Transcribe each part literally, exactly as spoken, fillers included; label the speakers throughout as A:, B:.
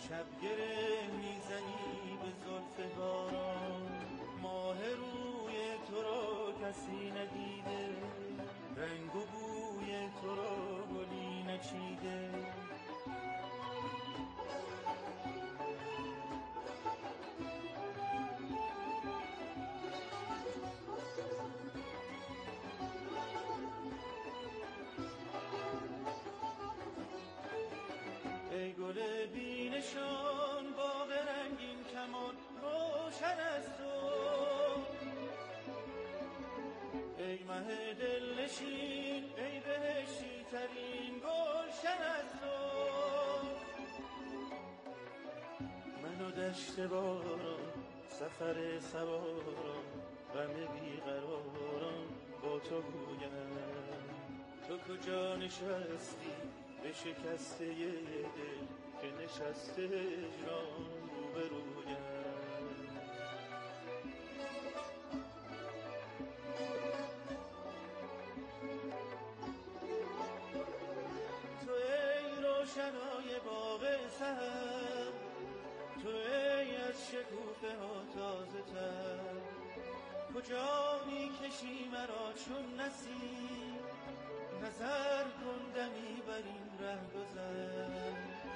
A: شب گره میزنی به زلف باران، ماه روی تو را کسی ندیده، رنگ و بوی تو را گلی نچیده. ای گل بی نشان باغ رنگین کمان روشن از تو، ای مه دل نشین ای بهشتی ترین گلشن از تو. من و دشت باران سفر سواران غم بیقراران با تو گویم، تو کجا نشستی به شکسته یه دل که نشسته هجران روبرویم. تو ای روشنای باغ سحر، تو ای از شکوفه ها تازه تر، کجا میکشی مرا چون نسیم، نظر کن دمی بر این رهگذر.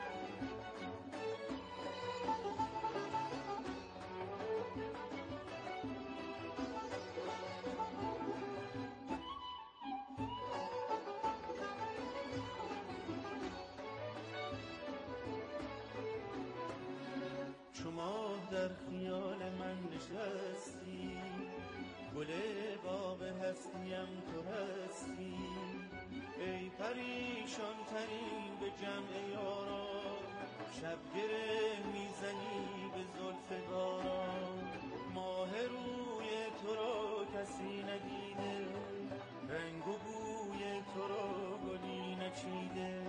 A: چو ماه در خیال من نشستی، گل باغ هستیم تو هستی، ای پریشان ترین به جمع یاران، شب گره میزنی به زلف باران، ماه روی تو را کسی ندیده، رنگ و بوی تو را گلی نچیده.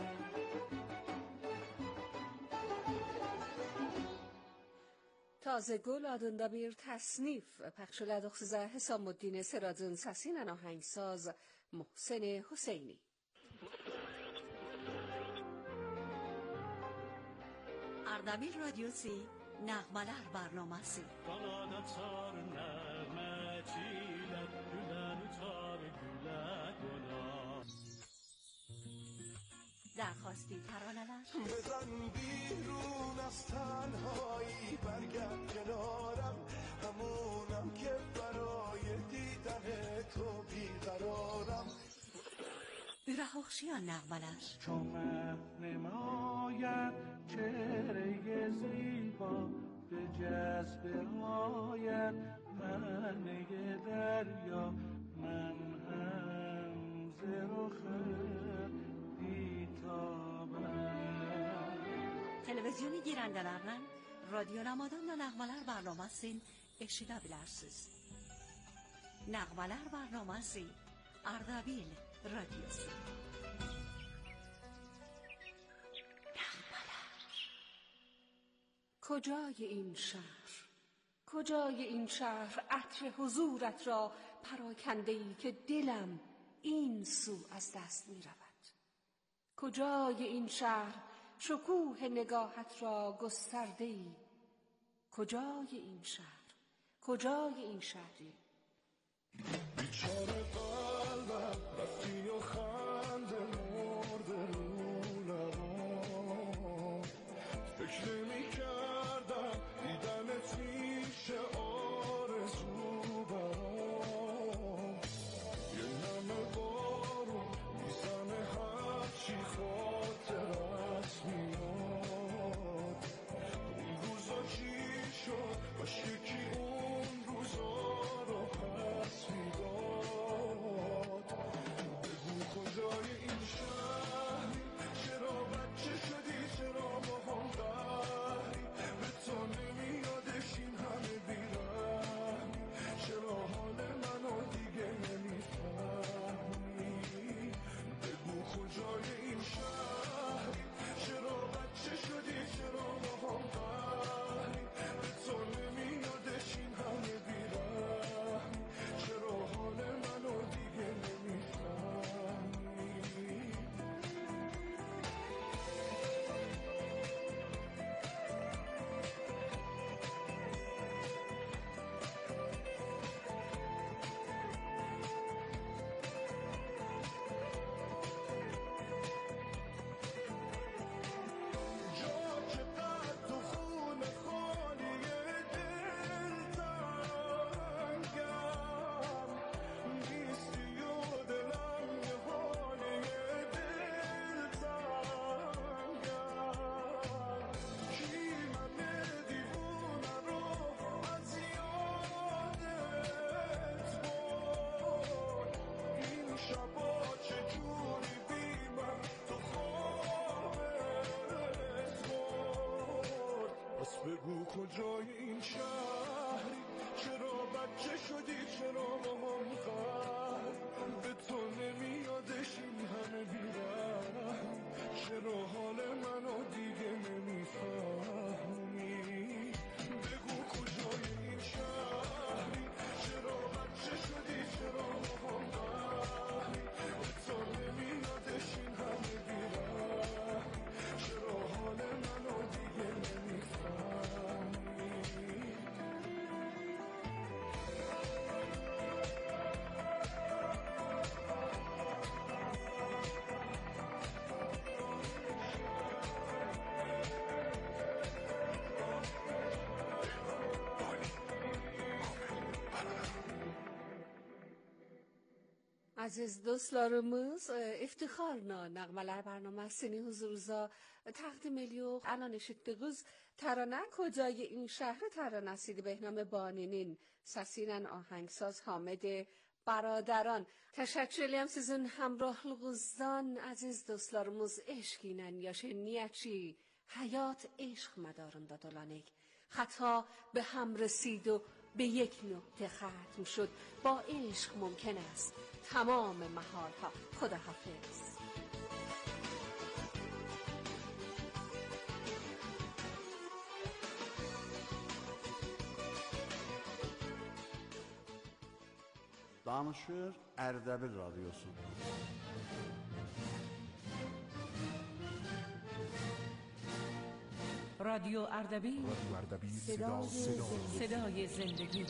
B: تازه گل آدن بیر تصنیف پخشل دخصزه حسام الدین سرادن سسین آهنگساز محسن حسینی.
C: اردبیل رادیوسی نغمه‌لر برنامه‌سی.
D: Kanada çar nəğmə çilər, güləni çar gülə qonar.
C: درخواستی ترانه‌لر
E: بزن بیرون از تنهایی، برگرد کنارم، همونم که برای دیدن تو بیقرارم.
C: ürəhoxşayan nəğmələr.
D: چون نماید چهره زیبا به جذبه آید پهنه دریا، من هم ز رخ بیتابم.
C: Televizyonu girəndələrlə radio namadan da nəğmələr bərnaməsin eşidə bilərsiniz. Nəğmələr bərnaməsi Ardabil Radyosu.
B: کجای این شهر، کجای این شهر عطر حضورت را پراکنده‌ای که دلم این سو از دست می رود. کجای این شهر شکوه نگاهت را گسترده‌ای، کجای این شهر، کجای این شهری؟
E: بیچاره قلبم رفتی و خنده مرده رو لبام، فکر نمی کردم دیدنت میشه آرزو برام. یه نمه بارون میزنه هرچی خاطرت میاد، اون روزا چی شد باشه کی اون روزا رو پس میداد. بگو کجای این شهری، چرا بچه شدی، چرا مامان قهر، به تو نمیادش این همه بیرحم، چرا حال منو دیگه نمیفهمی. بگو کجای این شهری، چرا بچه شدی، چرا مامان قهری، به تو نمیادش این همه بیرحم، چرا حال منو دیگه نمیفهمی.
B: Aziz dostlarımız, iftiharla Nağmalar Barnaması'nı huzurunuza takdim ediyor. الان işittiğiniz ترانه کجای این شهر ترانه‌سی به نام بانینین سسینن آهنگساز حامد برادران. Teşekkür ederim sizin همراهلığınızdan aziz dostlarımız. Eşkinen yaşanıyacı hayat عشق مدارında dolanık. خطا به هم رسید و به یک نقطه ختم شد. با عشق ممکن است تمام مهارها. خداحافظ.
F: Danışır Erdebil Radyosu.
C: رادیو اردبیل،
E: رادیو اردبیل،
C: صدای, صدای, صدای زندگی.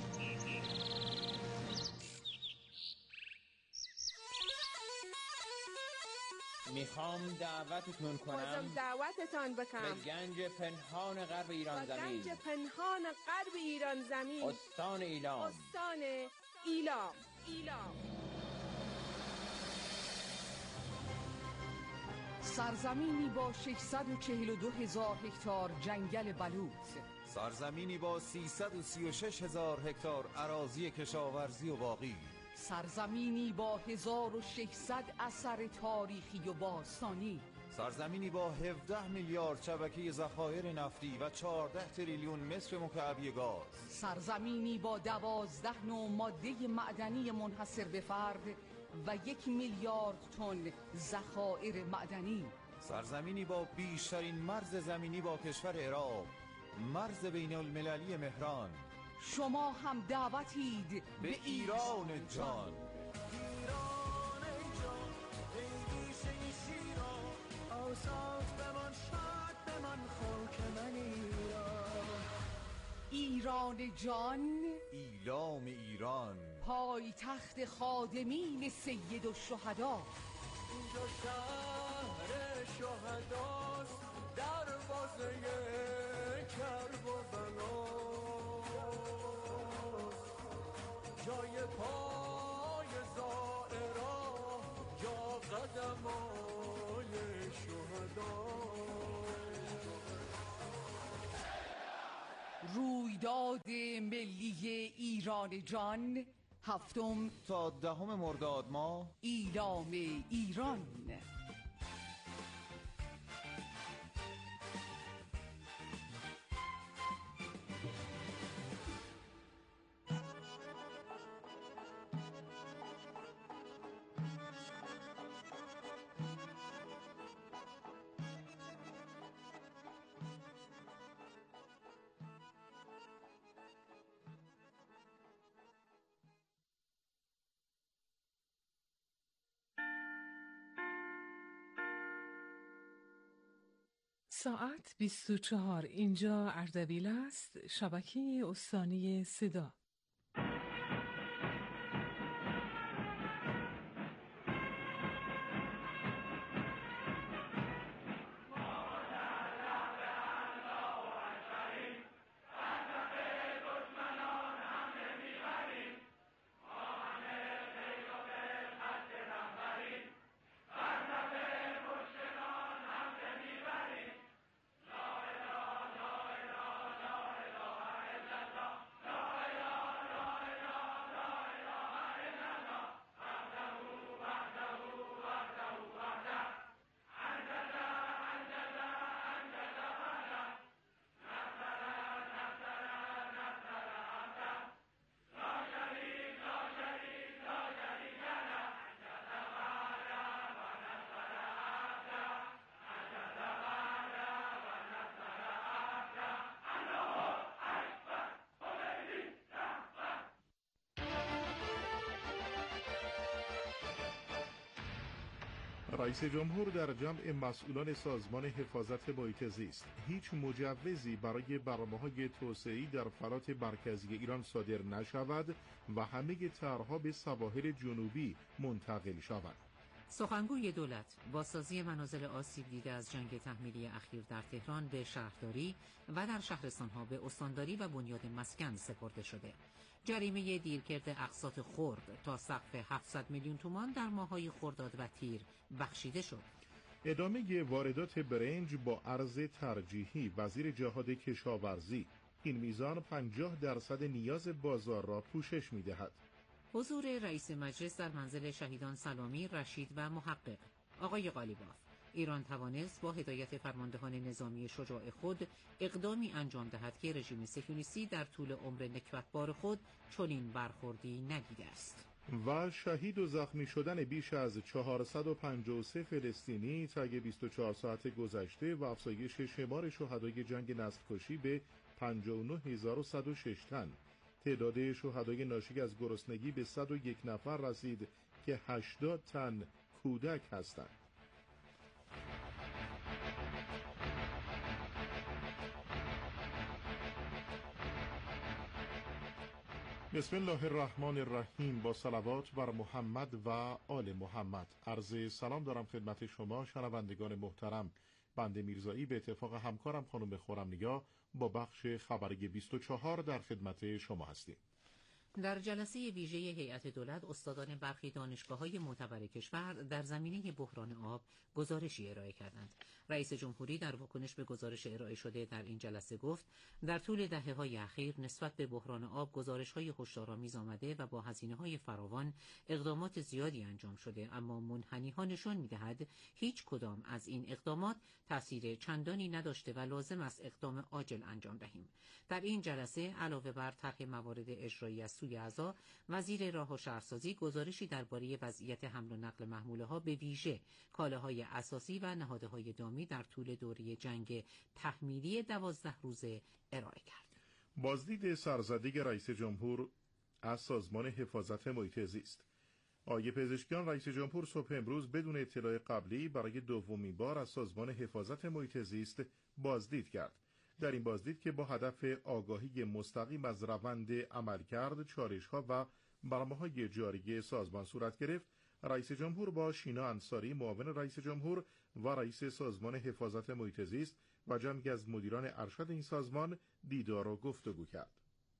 G: میخوام دعوتتون کنم
H: دعوتتان بکنم
G: به گنج پنهان غرب ایران زمین،
H: گنج پنهان غرب ایران زمین،
G: استان ایلام.
H: استان ایلام ایلام
I: سرزمینی با ششصد و چهل و دو هزار هکتار جنگل بلوط،
J: سرزمینی با سیصد و سی و شش هزار هکتار اراضی کشاورزی و باغی،
I: سرزمینی با هزار و ششصد اثر تاریخی و باستانی،
J: سرزمینی با هفده میلیارد شبکه ذخایر نفتی و چهارده تریلیون متر مکعبی گاز،
I: سرزمینی با دوازده نوع ماده معدنی منحصر به فرد و یک میلیارد تن ذخایر معدنی،
J: سرزمینی با بیشترین مرز زمینی با کشور عراق، مرز بین المللی مهران.
I: شما هم دعوتید
J: به ایران جان.
E: ایران جان ای شیران، آسات بمان شاد بمان خاک من ایران.
I: ایران جان،
J: ایلام ایران،
I: پای تخت خادمین سید الشهدا.
E: اینجا شهر شهداست، دروازه کربلاست، جای پای زائران، جا قدمای شهدا.
I: رویداد ملی ایران جان، هفتم
J: تا دهم مرداد ماه،
I: ایلام ایران.
K: ساعت بیست و چهار. اینجا اردبیل است، شبکه استانی صدا.
F: رئیس جمهور در جمع مسئولان سازمان حفاظت محیط زیست: هیچ مجوزی برای برنامه‌های توسعه‌ای در فلات مرکزی ایران صادر نشود و همه طرح‌ها به سواحل جنوبی منتقل شود.
L: سخنگوی دولت: بازسازی منازل آسیب دیده از جنگ تحمیلی اخیر در تهران به شهرداری و در شهرستان‌ها به استانداری و بنیاد مسکن سپرده شده. جریمه دیرکرد اقساط خرد تا سقف هفتصد میلیون تومان در ماه‌های خرداد و تیر بخشیده شد.
F: ادامه واردات برنج با ارز ترجیحی: وزیر جهاد کشاورزی: این میزان پنجاه درصد نیاز بازار را پوشش می‌دهد.
L: حضور رئیس مجلس در منزل شهیدان سلامی، رشید و محقق: آقای قالیباف: ایران توانست با هدایت فرماندهان نظامی شجاع خود اقدامی انجام دهد که رژیم صهیونیستی در طول عمر نکبتبار خود چنین برخوردی ندیده است.
F: و شهید و زخمی شدن بیش از چهارصد و پنجاه و سه فلسطینی طی بیست و چهار ساعت گذشته و افزایش شمار شهدای جنگ نسل‌کشی به پنجاه و نه هزار و صد و شش تن. تعداد شهدای ناشی از گرسنگی به صد و یک نفر رسید که هشتاد تن کودک هستند. بسم الله الرحمن الرحیم. با صلوات بر محمد و آل محمد. عرض سلام دارم خدمت شما شنوندگان محترم. بنده میرزایی به اتفاق همکارم خانم خرم‌نیا با بخش خبری بیست و چهار در خدمت شما هستیم.
L: در جلسه ویژه هیئت دولت، استادان برخی دانشگاه‌های معتبر کشور در زمینه بحران آب گزارشی ارائه کردند. رئیس جمهوری در واکنش به گزارش ارائه شده در این جلسه گفت: در طول دهه‌های اخیر نسبت به بحران آب گزارش‌های هشدارآمیز آمده و با هزینه‌های فراوان اقدامات زیادی انجام شده، اما منحنی‌ها نشان می‌دهد هیچ کدام از این اقدامات تأثیر چندانی نداشته و لازم است اقدام عاجل انجام دهیم. در این جلسه علاوه بر طرح موارد اجرایی از سوی اعضا، وزیر راه و شهرسازی گزارشی درباره وضعیت حمل و نقل محموله‌ها به ویژه کالاهای اساسی و نهادهای دامی در طول دوره جنگ تحمیلی دوازده روزه ارائه کرد.
F: بازدید سرزده رئیس جمهور از سازمان حفاظت محیط زیست. آقای پزشکیان: رئیس جمهور صبح امروز بدون اطلاع قبلی برای دومین بار از سازمان حفاظت محیط زیست بازدید کرد. در این بازدید که با هدف آگاهی مستقیم از روند عملکرد، چالش‌ها و برنامه‌های جاری سازمان صورت گرفت، رئیس جمهور با شینا انصاری، معاون رئیس جمهور و رئیس سازمان حفاظت محیط زیست و جمعی از مدیران ارشد این سازمان دیدار و گفتگو کرد.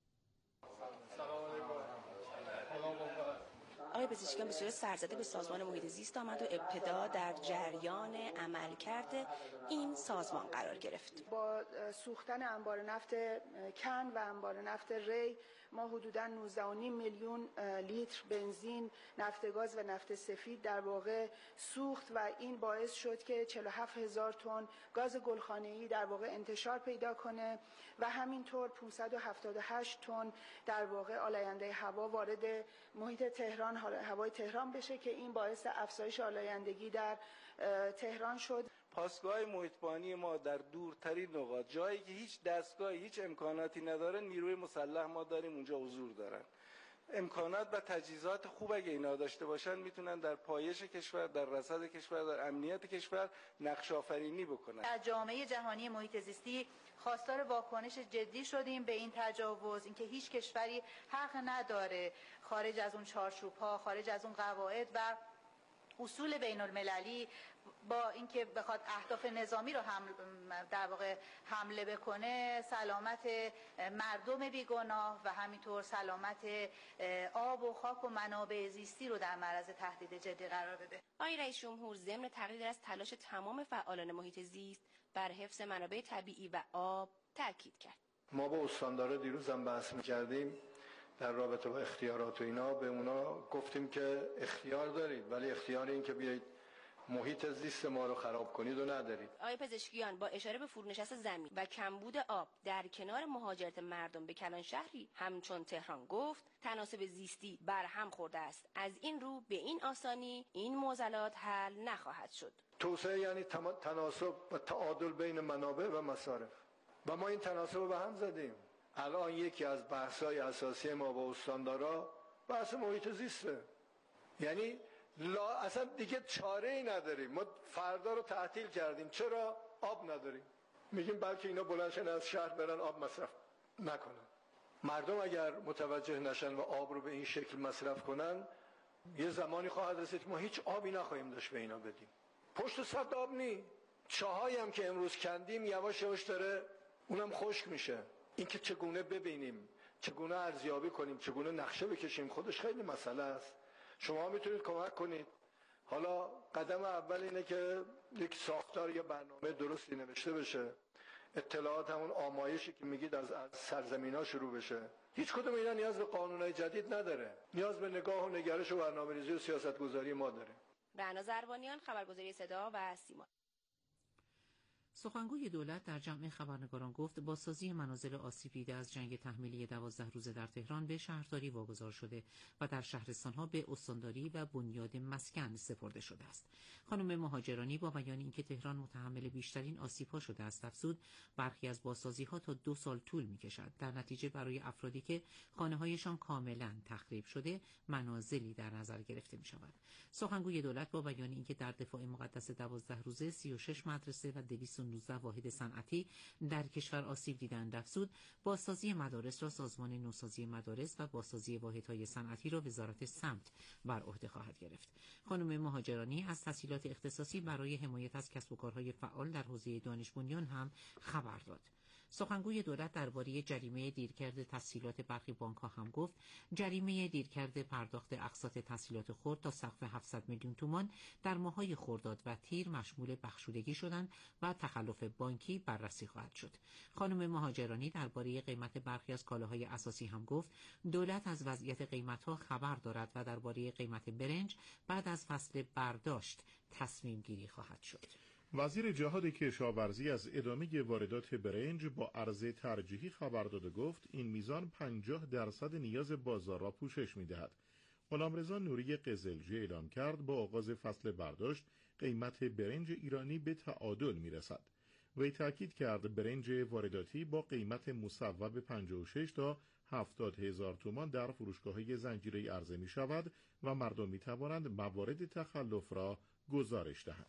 M: آقای پزشکیان به صورت سرزده به سازمان محیط زیست آمد و ابتدا در جریان عملکرد این سازمان قرار گرفت.
N: با سوختن انبار نفت کن و انبار نفت ری ما حدوداً نوزده و نیم میلیون لیتر بنزین، نفت گاز و نفت سفید در واقع سوخت و این باعث شد که چهل و هفت هزار تن گاز گلخانه‌ای در واقع انتشار پیدا کنه و همینطور پانصد و هفتاد و هشت تن در واقع آلاینده هوا وارد محیط تهران، هوای تهران بشه که این باعث افزایش آلایندگی در تهران شد.
O: پاسگاه محیطبانی ما در دورترین نقاط، جایی که هیچ دستگاهی هیچ امکاناتی نداره، نیروی مسلح ما داریم اونجا حضور دارن. امکانات و تجهیزات خوب اگه اینا داشته باشن میتونن در پایش کشور، در رصد کشور، در امنیت کشور نقش آفرینی بکنن.
P: در جامعه جهانی محیط زیستی خواستار واکنش جدی شدیم به این تجاوز، اینکه هیچ کشوری حق نداره خارج از اون چارچوب‌ها، خارج از اون قواعد و اصول بین المللی با اینکه بخواد اهداف نظامی رو هم در واقع حمله بکنه، سلامت مردم بیگناه و همینطور سلامت آب و خاک و منابع زیستی رو در معرض تهدید جدی قرار بده.
M: آقای رئیس جمهور ضمن تقدیر از تلاش تمام فعالان محیط زیست بر حفظ منابع طبیعی و آب تاکید کرد.
Q: ما با استاندارا دیروز هم بحث می‌کردیم در رابطه با اختیارات و اینا، به اونا گفتیم که اختیار دارید ولی اختیار این که بیایید محیط زیست ما رو خراب کنید و ندارید.
M: آقای پزشکیان با اشاره به فرونشست زمین و کمبود آب در کنار مهاجرت مردم به کلان شهری همچون تهران گفت تناسب زیستی برهم خورده است. از این رو به این آسانی این معضلات حل نخواهد شد.
Q: توسعه یعنی تناسب و تعادل بین منابع و مصارف و ما این تناسب رو به هم زدیم. الان یکی از بحث‌های اساسی ما با استاندارا بحث محیط زیسته. یعنی لا اصلا دیگه چاره ای نداریم. ما فردا رو تعطیل کردیم، چرا؟ آب نداریم. میگیم بلکه اینا بلندشن از شهر برن آب مصرف نکنن. مردم اگر متوجه نشن و آب رو به این شکل مصرف کنن، یه زمانی خواهد رسید که ما هیچ آبی نخواهیم داشت به اینا بدیم. پشت سد آب نی. چاهایی هم که امروز کندیم یواش یواش داره اونم خشک میشه. این که چگونه ببینیم، چگونه ارزیابی کنیم، چگونه نقشه بکشیم، خودش خیلی مسئله است. شما میتونید کمک کنید. حالا قدم اول اینه که یک ساختار یا برنامه درستی نوشته بشه. اطلاعات همون آمایشی که میگید از, از سرزمینا شروع بشه. هیچ کدوم اینا نیاز به قانونای جدید نداره. نیاز به نگاه و نگرش و برنامه‌ریزی و سیاست‌گذاری ما داره.
M: رعنا زربانیان، خبرگزاری صدا و سیما.
L: سخنگوی دولت در جمع خبرنگاران گفت بازسازی منازل آسیب دیده از جنگ تحمیلی دوازده روزه در تهران به شهرداری واگذار شده و در شهرستانها به استانداری و بنیاد مسکن سپرده شده است. خانم مهاجرانی با بیان اینکه تهران متحمل بیشترین آسیب‌ها شده است افزود برخی از بازسازی‌ها تا دو سال طول می‌کشد. در نتیجه برای افرادی که خانه‌هایشان کاملاً تخریب شده منازلی در نظر گرفته می‌شود. سخنگوی دولت با بیان اینکه در دفاع مقدس دوازده روزه سی و شش مدرسه و دویست و نوزده واحد صنعتی در کشور آسیب دیدند افزود بازسازی مدارس را سازمان نوسازی مدارس و بازسازی واحدهای صنعتی را وزارت سمت بر عهده خواهد گرفت. خانم مهاجرانی از تسهیلات اختصاصی برای حمایت از کسب و کارهای فعال در حوزه دانش بنیان هم خبر داد. سخنگوی دولت درباره جریمه دیرکرد تسهیلات برخی بانک‌ها هم گفت جریمه دیرکرد پرداخت اقساط تسهیلات خرد تا سقف هفتصد میلیون تومان در ماه‌های خرداد و تیر مشمول بخشودگی شدند و تخلف بانکی بررسی خواهد شد. خانم مهاجرانی درباره قیمت برخی از کالاهای اساسی هم گفت دولت از وضعیت قیمت‌ها خبر دارد و درباره قیمت برنج بعد از فصل برداشت تصمیم گیری خواهد شد.
F: وزیر جهاد کشاورزی از ادامه واردات برنج با عرضه ترجیحی خبر داد و گفت این میزان پنجاه درصد نیاز بازار را پوشش می‌دهد. غلامرضا نوری قزلجی اعلام کرد با آغاز فصل برداشت قیمت برنج ایرانی به تعادل می‌رسد. وی تاکید کرد برنج وارداتی با قیمت مصوب پنجاه و شش تا هفتاد هزار تومان در فروشگاه‌های زنجیره‌ای عرضه می‌شود و مردم می‌توانند موارد تخلف را گزارش دهند.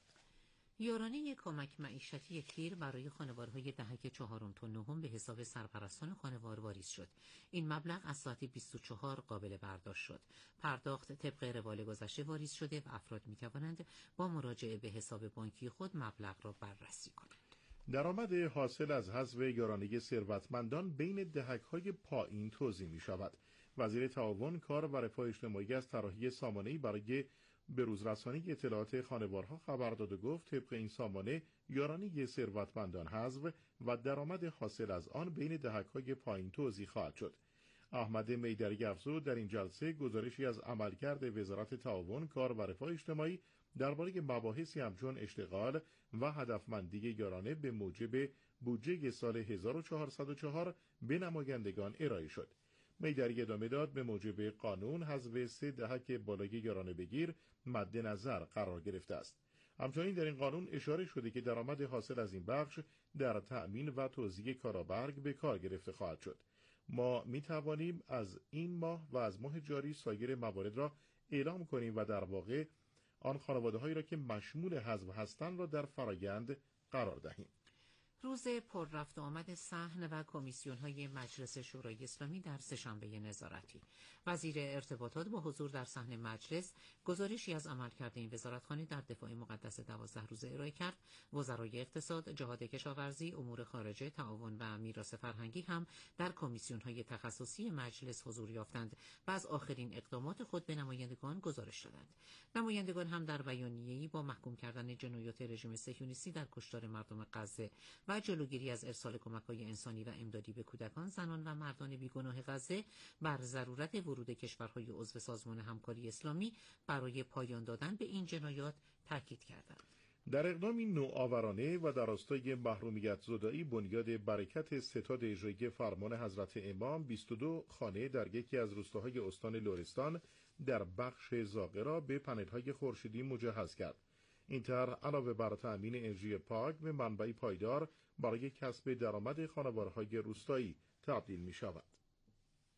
L: یارانه کمک معیشتی تیر برای خانوارهای دهک چهارم تا نهم به حساب سرپرستان خانوار واریز شد. این مبلغ از ساعت بیست و چهار قابل برداشت شد. پرداخت طبق روال گذشته واریز شده و افراد می توانند با مراجعه به حساب بانکی خود مبلغ را بررسی کنند.
F: درآمد حاصل از حذف یارانه ثروتمندان بین دهک‌های پایین توزیع می شود. وزیر تعاون، کار و رفاه اجتماعی از طراحی سامانه‌ای برای به روزرسانی اطلاعات خانوارها خبر داد و گفت طبق این سامانه یارانه ثروتمندان حذف و درآمد حاصل از آن بین دهک‌های پایین توزیع خواهد شد. احمد میدری افزود در این جلسه گزارشی از عملکرد وزارت تعاون، کار و رفاه اجتماعی درباره مباحثی همچون اشتغال و هدفمندی یارانه به موجب بودجه سال هزار و چهارصد و چهار به نمایندگان ارائه شد. میدری ادامه داد به موجب قانون حذف سه دهک بالای یارانه بگیر مد نظر قرار گرفته است. همچنین در این قانون اشاره شده که درآمد حاصل از این بخش در تأمین و توزیع کارآبرگ به کار گرفته خواهد شد. ما می توانیم از این ماه و از ماه جاری سایر موارد را اعلام کنیم و در واقع آن خانواده‌هایی را که مشمول حذف هستند را در فرایند قرار دهیم.
L: روز پر رفت و آمد صحن و کمیسیون‌های مجلس شورای اسلامی در سه‌شنبه نظارتی. وزیر ارتباطات با حضور در صحن مجلس گزارشی از عملکرد این وزارتخانه در دفاع مقدس دوازده روزه ارائه کرد. وزرای اقتصاد، جهاد کشاورزی، امور خارجه، تعاون و میراث فرهنگی هم در کمیسیون‌های تخصصی مجلس حضور یافتند و از آخرین اقدامات خود به نمایندگان گزارش دادند. نمایندگان هم در بیانیه‌ای با محکوم کردن جنایات رژیم صهیونیستی در کشتار مردم غزه و جلوگیری از ارسال کمک‌های انسانی و امدادی به کودکان، زنان و مردان بیگناه غزه بر ضرورت ورود کشورهای عضو سازمان همکاری اسلامی برای پایان دادن به این جنایات تاکید کردند.
F: در اقدامی نوآورانه و در راستای محرومیت زدایی بنیاد برکت ستاد اجرایی فرمان حضرت امام بیست و دو خانه در یکی از روستاهای استان لرستان در بخش زاغه را به پنل‌های خورشیدی مجهز کرد. این طرح علاوه بر تأمین انرژی پاک به منبعی پایدار برای کسب درآمد خانوارهای روستایی تبدیل می شود.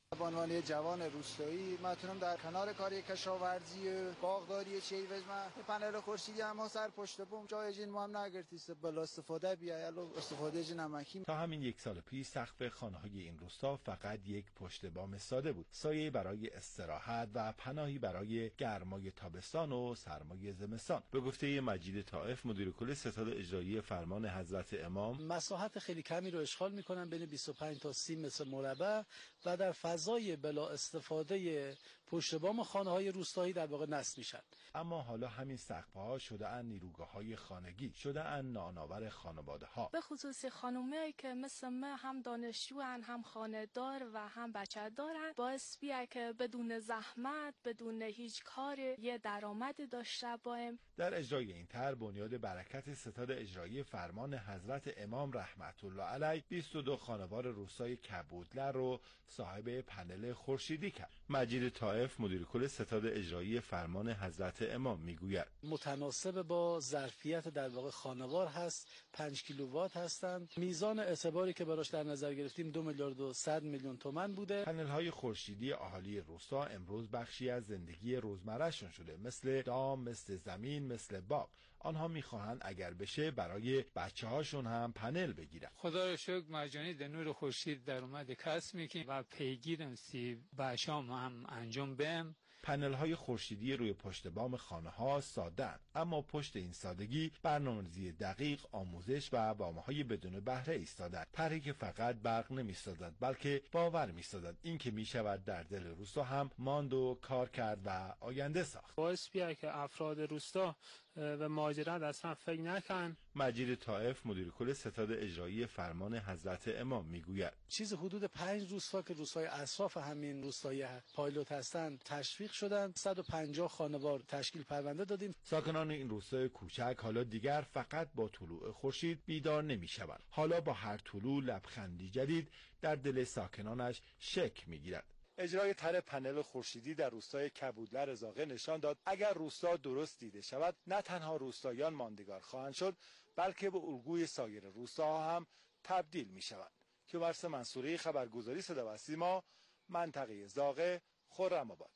R: به عنوان یه جوان روستایی میتونم در کنار کاری کشاورزی و باغداری چیوز ما پنل خورشیدی هم سر پشت بوم جای جین ما هم نگرتیست بلا استفاده بیایلو استفاده جین نمکی.
S: تا همین یک سال پیش سقف خانه‌های این روستا فقط یک پشت بام ساده بود، سایه‌ای برای استراحت و پناهی برای گرمای تابستان و سرمای زمستان. به گفته مجید طائف مدیر کل ستاد اجرایی فرمان حضرت امام،
T: مساحت خیلی کمی رو اشغال میکنن بین بیست و پنج تا سی متر مربع و در فضای بلا استفاده پشت بام خانه‌های روستایی در واقع نصب میشن.
S: اما حالا همین سقف‌ها شده ان نیروگاه‌های خانگی، شده ان نانآور خانواده‌ها.
U: به خصوص خانومایی که مثل من هم دانشجوان، هم خانه‌دار و هم بچه دارن، باعث بیه که بدون زحمت، بدون هیچ کار یه درآمد داشته بایم.
S: در اجرای این طرح بنیاد برکت ستاد اجرایی فرمان حضرت امام رحمت الله علیه بیست و دو خانوار روستای کبودلر رو صاحب پنل خورشیدی کرد. مجید طائف مدیر کل ستاد اجرایی فرمان حضرت امام میگوید
T: متناسب با ظرفیت در واقع خانوار هست، پنج کیلووات هستند. میزان اعتباری که براش در نظر گرفتیم دو میلیارد و صد میلیون تومان بوده.
S: پنل های خورشیدی اهالی روستا امروز بخشی از زندگی روزمرهشون شده، مثل دام، مثل زمین، مثل باغ. آنها میخواهند اگر بشه برای بچه هاشون هم پنل بگیرن.
V: خدا رو شکر مجانی در نور خورشید در اومد کسب میکنیم و پیگیرم سی بچه‌ام هم انجام بهم.
S: پنل های خورشیدی روی پشت بام خانه ها ساده‌اند، اما پشت این سادگی برنامه‌ریزی دقیق، آموزش و وامه‌های بدون بهره ایستادند. طرحی که فقط برق نمی‌سازد بلکه باور می‌سازد اینکه می‌شود در دل روستا هم ماند و کار کرد و آینده ساخت.
V: باعث بیه که افراد روستا و مهاجرت اصلا فکر نکن.
S: مجید طائف مدیر کل ستاد اجرایی فرمان حضرت امام میگوید
T: چیز حدود پنج روستا که روستای اطراف همین روستای پایلوت هستند تشویق شدند. صد و پنجاه خانوار تشکیل پرونده دادیم.
S: ساکنان این روستای کوچک حالا دیگر فقط با طلوع خورشید بیدار نمیشوند. حالا با هر طلوع لبخندی جدید در دل ساکنانش شکل میگیرد. اجرای طرح پنل خورشیدی در روستای کبودلر زاغه نشان داد اگر روستا درست دیده شود نه تنها روستاییان ماندگار خواهند شد بلکه به الگوی سایر روستاها هم تبدیل می شوند. کیومرث منصوری، خبرگزاری صدا و سیما، منطقه زاغه، خرم‌آباد.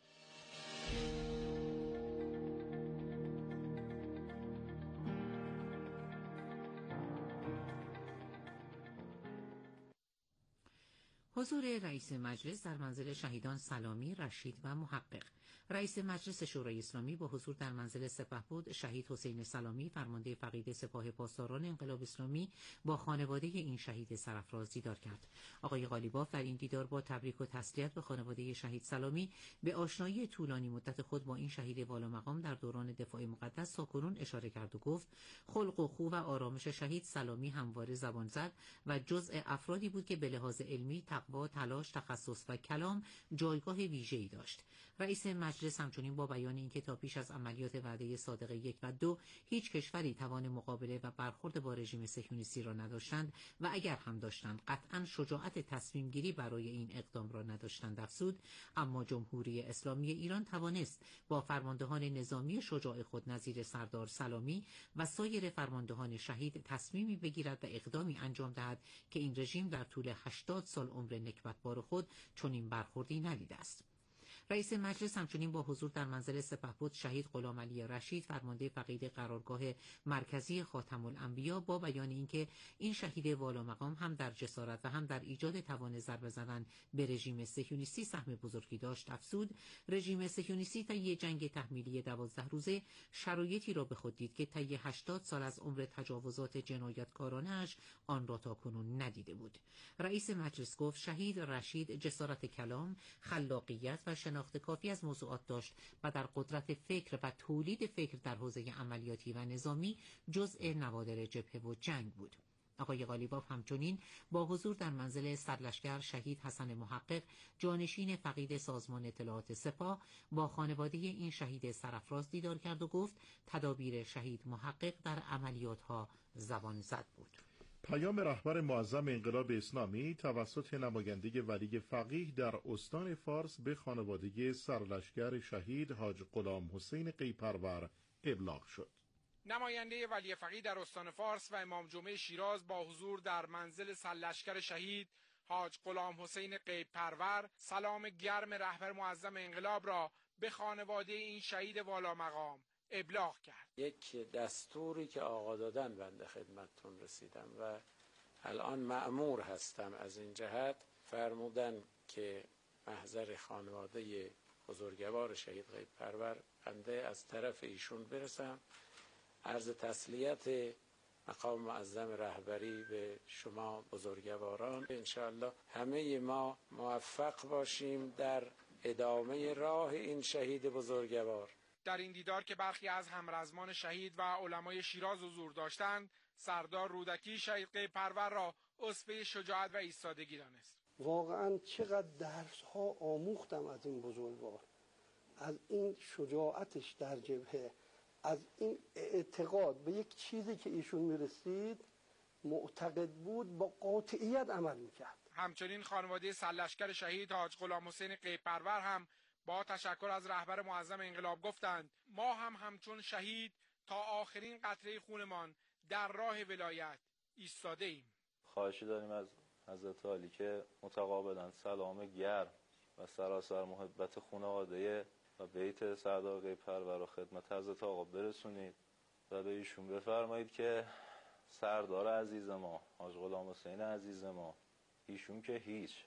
L: حضور رئیس مجلس در منزل شهیدان سلامی، رشید و محقق. رئیس مجلس شورای اسلامی با حضور در منزل سپهبد شهید حسین سلامی، فرمانده فقید سپاه پاسداران انقلاب اسلامی، با خانواده این شهید سرافراز دیدار کرد. آقای قالیباف در این دیدار با تبریک و تسلیت به خانواده شهید سلامی به آشنایی طولانی مدت خود با این شهید والامقام در دوران دفاع مقدس تاکنون اشاره کرد و گفت خلق و خو و آرامش شهید سلامی همواره زبان زد و جزء افرادی بود که به لحاظ علمی، تقوا، تلاش، تخصص و کلام جایگاه ویژه‌ای داشت. رئیس مجلس همچنین با بیان اینکه تا پیش از عملیات وعده صادق یک و دو هیچ کشوری توان مقابله و برخورد با رژیم صهیونیستی را نداشتند و اگر هم داشتند قطعاً شجاعت تصمیم گیری برای این اقدام را نداشتند افزود، اما جمهوری اسلامی ایران توانست با فرماندهان نظامی شجاع خود نظیر سردار سلامی و سایر فرماندهان شهید تصمیمی بگیرد و اقدامی انجام دهد که این رژیم در طول هشتاد سال عمر نکبتبار خود چنین برخوردی ندیده است. رئیس مجلس همچنین با حضور در منزل سپهبد شهید غلامعلی رشید، فرمانده فقید قرارگاه مرکزی خاتم الانبیا، با بیان اینکه این شهید والامقام هم در جسارت و هم در ایجاد توان ضربه زدن به رژیم صهیونیستی سهم بزرگی داشت افزود رژیم صهیونیستی طی جنگ تحمیلی دوازده روزه شرایطی را به خود دید که طی هشتاد سال از عمر تجاوزات جنایتکارانه‌اش آن را تاکنون ندیده بود. رئیس مجلس گفت شهید رشید جسارت کلام، خلاقیت و شناخت کافی از موضوعات داشت و در قدرت فکر و تولید فکر در حوزه عملیاتی و نظامی جزء نوادر جبهه و جنگ بود. آقای قالیباف همچنین با حضور در منزل سرلشکر شهید حسن محقق، جانشین فقید سازمان اطلاعات سپاه، با خانواده این شهید سرافراز دیدار کرد و گفت تدابیر شهید محقق در عملیات‌ها زبان زد بود.
F: پیام رهبر معظم انقلاب اسلامی توسط نماینده ولی فقیه در استان فارس به خانواده سرلشکر شهید حاج غلام حسین قیپرور ابلاغ شد.
W: نماینده ولی فقیه در استان فارس و امام جمعه شیراز با حضور در منزل سرلشکر شهید
A: حاج غلام حسین غیب پرور سلام گرم رهبر معظم انقلاب را به خانواده این شهید والا مقام ابلاغ کرد.
D: یک دستوری که آقا دادن بنده خدمتتون رسیدم و الان مأمور هستم از این جهت، فرمودن که محضر خانواده بزرگوار شهید غیب پرور بنده از طرف ایشون برسم، عرض تسلیت مقام معظم رهبری به شما بزرگواران. انشاءالله همه ما موفق باشیم در ادامه راه این شهید بزرگوار.
A: در این دیدار که برخی از همرزمان شهید و علمای شیراز حضور داشتند، سردار رودکی شهید غیب پرور را اسوه شجاعت و ایستادگی دانست.
W: واقعا چقدر درس ها آموختم از این بزرگوار، از این شجاعتش در جبهه، از این اعتقاد به یک چیزی که ایشون میرسید معتقد بود، با قاطعیت عمل میکرد.
A: همچنین خانواده سرلشکر شهید حاج غلام حسین غیب پرور هم با تشکر از رهبر معظم انقلاب گفتند ما هم همچون شهید تا آخرین قطره خونمان در راه ولایت ایستاده ایم.
X: خواهشی داریم از حضرت عالی که متقابلا سلام گرم و سراسر محبت خانواده و بیت سردار غیب پرور و خدمت حضرت آقا برسونید و به ایشون بفرمایید که سردار عزیز ما حاج غلام حسین عزیز ما، ایشون که هیچ،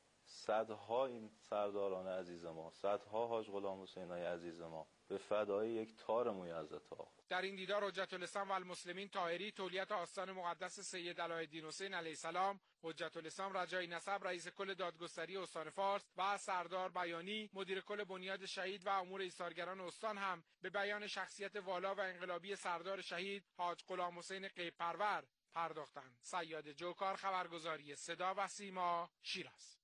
X: صدها این سرداران عزیز ما، صدها حاج غلام حسین های عزیز ما به فدای یک تار موی حضرت آقا.
A: در این دیدار حجت الاسلام و المسلمین طاهری تولیت آستان مقدس سید علاءالدین حسین علیه السلام، حجت الاسلام رجایی نسب رئیس کل دادگستری استان فارس و سردار بیانی مدیر کل بنیاد شهید و امور ایثارگران استان هم به بیان شخصیت والا و انقلابی سردار شهید حاج غلام حسین غیب پرور پرداختند. صیاد جوکار، خبرگزاری صدا و سیما، شیراز.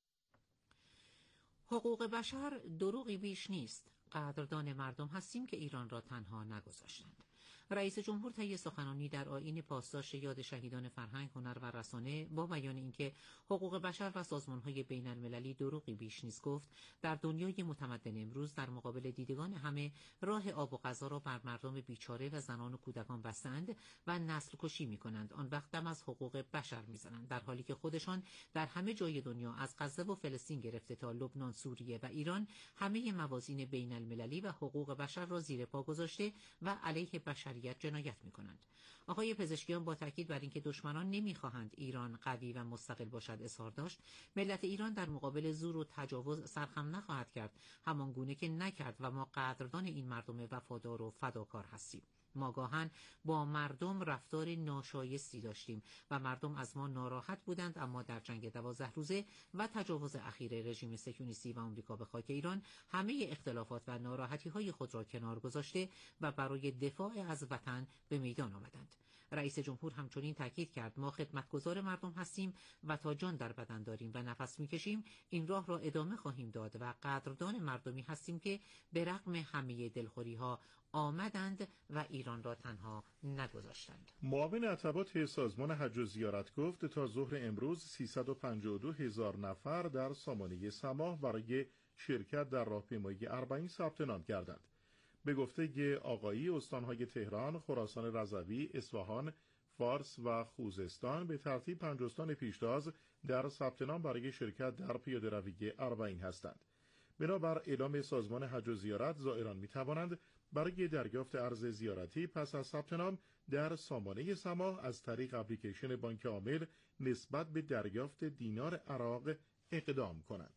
L: حقوق بشر دروغی بیش نیست. قدردان مردم هستیم که ایران را تنها نگذاشتند. رئیس جمهور طی سخنرانی در آیین پاسداشت یاد شهیدان فرهنگ، هنر و رسانه با بیان اینکه حقوق بشر و سازمان‌های بین المللی دروغی بیش نیست گفت در دنیای متمدن امروز در مقابل دیدگان همه راه آب و غذا را بر مردم بیچاره و زنان و کودکان بستند و نسل کشی می‌کنند، آن وقت دم از حقوق بشر می‌زنند، در حالی که خودشان در همه جای دنیا از غزه و فلسطین گرفته تا لبنان، سوریه و ایران همه موازین بین المللی و حقوق بشر را زیر پا گذاشته و علیه بشریت جنایت می‌کنند. آقای پزشکیان با تاکید بر اینکه دشمنان نمی‌خواهند ایران قوی و مستقل باشد اظهار داشت ملت ایران در مقابل زور و تجاوز سرخم نخواهد کرد، همان گونه که نکرد و ما قدردان این مردم وفادار و فداکار هستیم. ما گاهن با مردم رفتار ناشایستی داشتیم و مردم از ما ناراحت بودند، اما در جنگ دوازده روزه و تجاوز اخیر رژیم صهیونیستی و آمریکا به خاک ایران همه اختلافات و ناراحتی‌های خود را کنار گذاشته و برای دفاع از وطن به میدان آمدند. رئیس جمهور همچنین تاکید کرد ما خدمتگزار مردم هستیم و تا جان در بدن داریم و نفس میکشیم این راه را ادامه خواهیم داد و قدردان مردمی هستیم که به رغم همه دلخوری‌ها آمدند و ایران را تنها نگذاشتند.
F: معاون عتبات سازمان حج و زیارت گفت تا ظهر امروز سیصد و پنجاه و دو هزار نفر در سامانه سماح برای شرکت در راهپیمایی اربعین ثبت نام کردند. به گفته آقایی استانهای تهران، خراسان رضوی، اصفهان، فارس و خوزستان به ترتیب پنج استان پیشتاز در ثبت نام برای شرکت در پیاده‌روی اربعین هستند. بنابر اعلام سازمان حج و زیارت زائران می توانند برای دریافت ارز زیارتی پس از ثبت نام در سامانه سماح از طریق اپلیکیشن بانک عامل نسبت به دریافت دینار عراق اقدام کنند.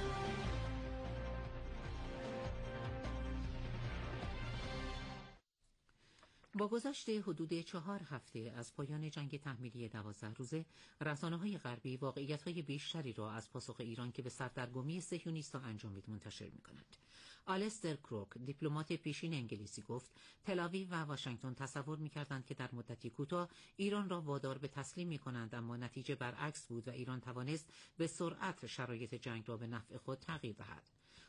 L: با گذشت حدود چهار هفته از پایان جنگ تحمیلی دوازده روزه، رسانه‌های غربی واقعیت‌های بیشتری را از پاسخ ایران که به سردرگمی صهیونیست‌ها انجامید منتشر می‌کنند. آلستر کروک، دیپلمات پیشین انگلیسی گفت تل‌آویو و واشنگتن تصور می‌کردند که در مدتی کوتاه ایران را وادار به تسلیم می‌کنند، اما نتیجه برعکس بود و ایران توانست به سرعت شرایط جنگ را به نفع خود تغییر دهد.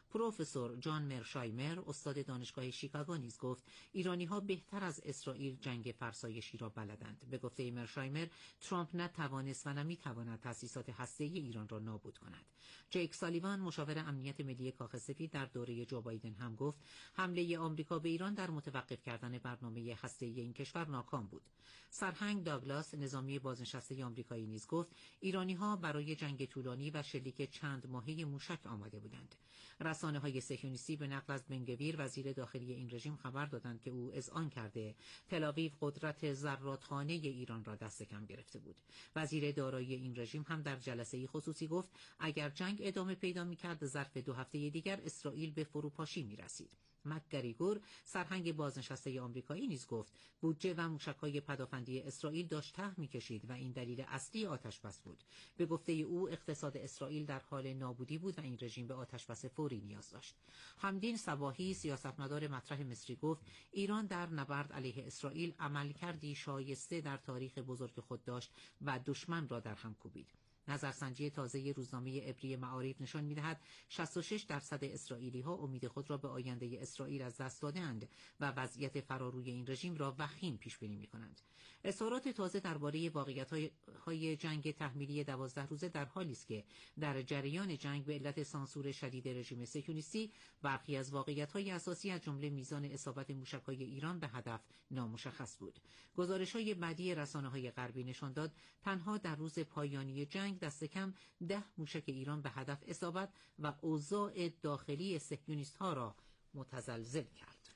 L: پروفسور جان مرشایمر استاد دانشگاه شیکاگو نیز گفت ایرانی‌ها بهتر از اسرائیل جنگ فرسایشی را بلدند. به گفته مرشایمر ترامپ نتوانست و نمی‌تواند تأسیسات هسته‌ای ایران را نابود کند. جیک سالیوان مشاور امنیت ملی کاخ سفید در دوره جو بایدن هم گفت حمله آمریکا به ایران در متوقف کردن برنامه هسته‌ای این کشور ناکام بود. سرهنگ داگلاس نظامی بازنشسته آمریکایی نیز گفت ایرانی‌ها برای جنگ طولانی و شلیک چند ماهه موشک آماده بودند. رسانه‌های صهیونیستی به نقل از بنگویر وزیر داخلی این رژیم خبر دادند که او اذعان کرده تل‌آویو قدرت ذراتخانه ایران را دست کم گرفته بود. وزیر دارایی این رژیم هم در جلسه‌ای خصوصی گفت اگر جنگ ادامه پیدا می‌کرد ظرف دو هفته دیگر اسرائیل به فروپاشی می‌رسید. مک‌گریگور سرهنگ بازنشسته آمریکایی نیز گفت بودجه و موشک‌های پدافندی اسرائیل داشت ته می‌کشید و این دلیل اصلی آتشبس بود. به گفته او اقتصاد اسرائیل در حال نابودی بود و این رژیم به آتشبس فوری نیاز داشت. حمدین صباحی سیاستمدار مطرح مصری گفت ایران در نبرد علیه اسرائیل عملکردی شایسته در تاریخ بزرگ خود داشت و دشمن را در هم کوبید. نظرسنجی تازه روزنامه عبری معارف نشان می‌دهد شصت و شش درصد اسرائیلی‌ها امید خود را به آینده اسرائیل از دست داده‌اند و وضعیت فراروی این رژیم را وخیم پیش بینی می‌کنند. اظهارات تازه درباره واقعیت‌های جنگ تحمیلی دوازده روزه در حالی است که در جریان جنگ به علت سانسور شدید رژیم صهیونیستی برخی از واقعیت‌های اساسی از جمله میزان اصابت موشک‌های ایران به هدف نامشخص بود. گزارش‌های بعدی رسانه‌های غربی نشان داد تنها در روز پایانی جنگ دست کم ده موشک ایران به هدف اصابت و اوضاع داخلی صهیونیست‌ها را متزلزل کرد.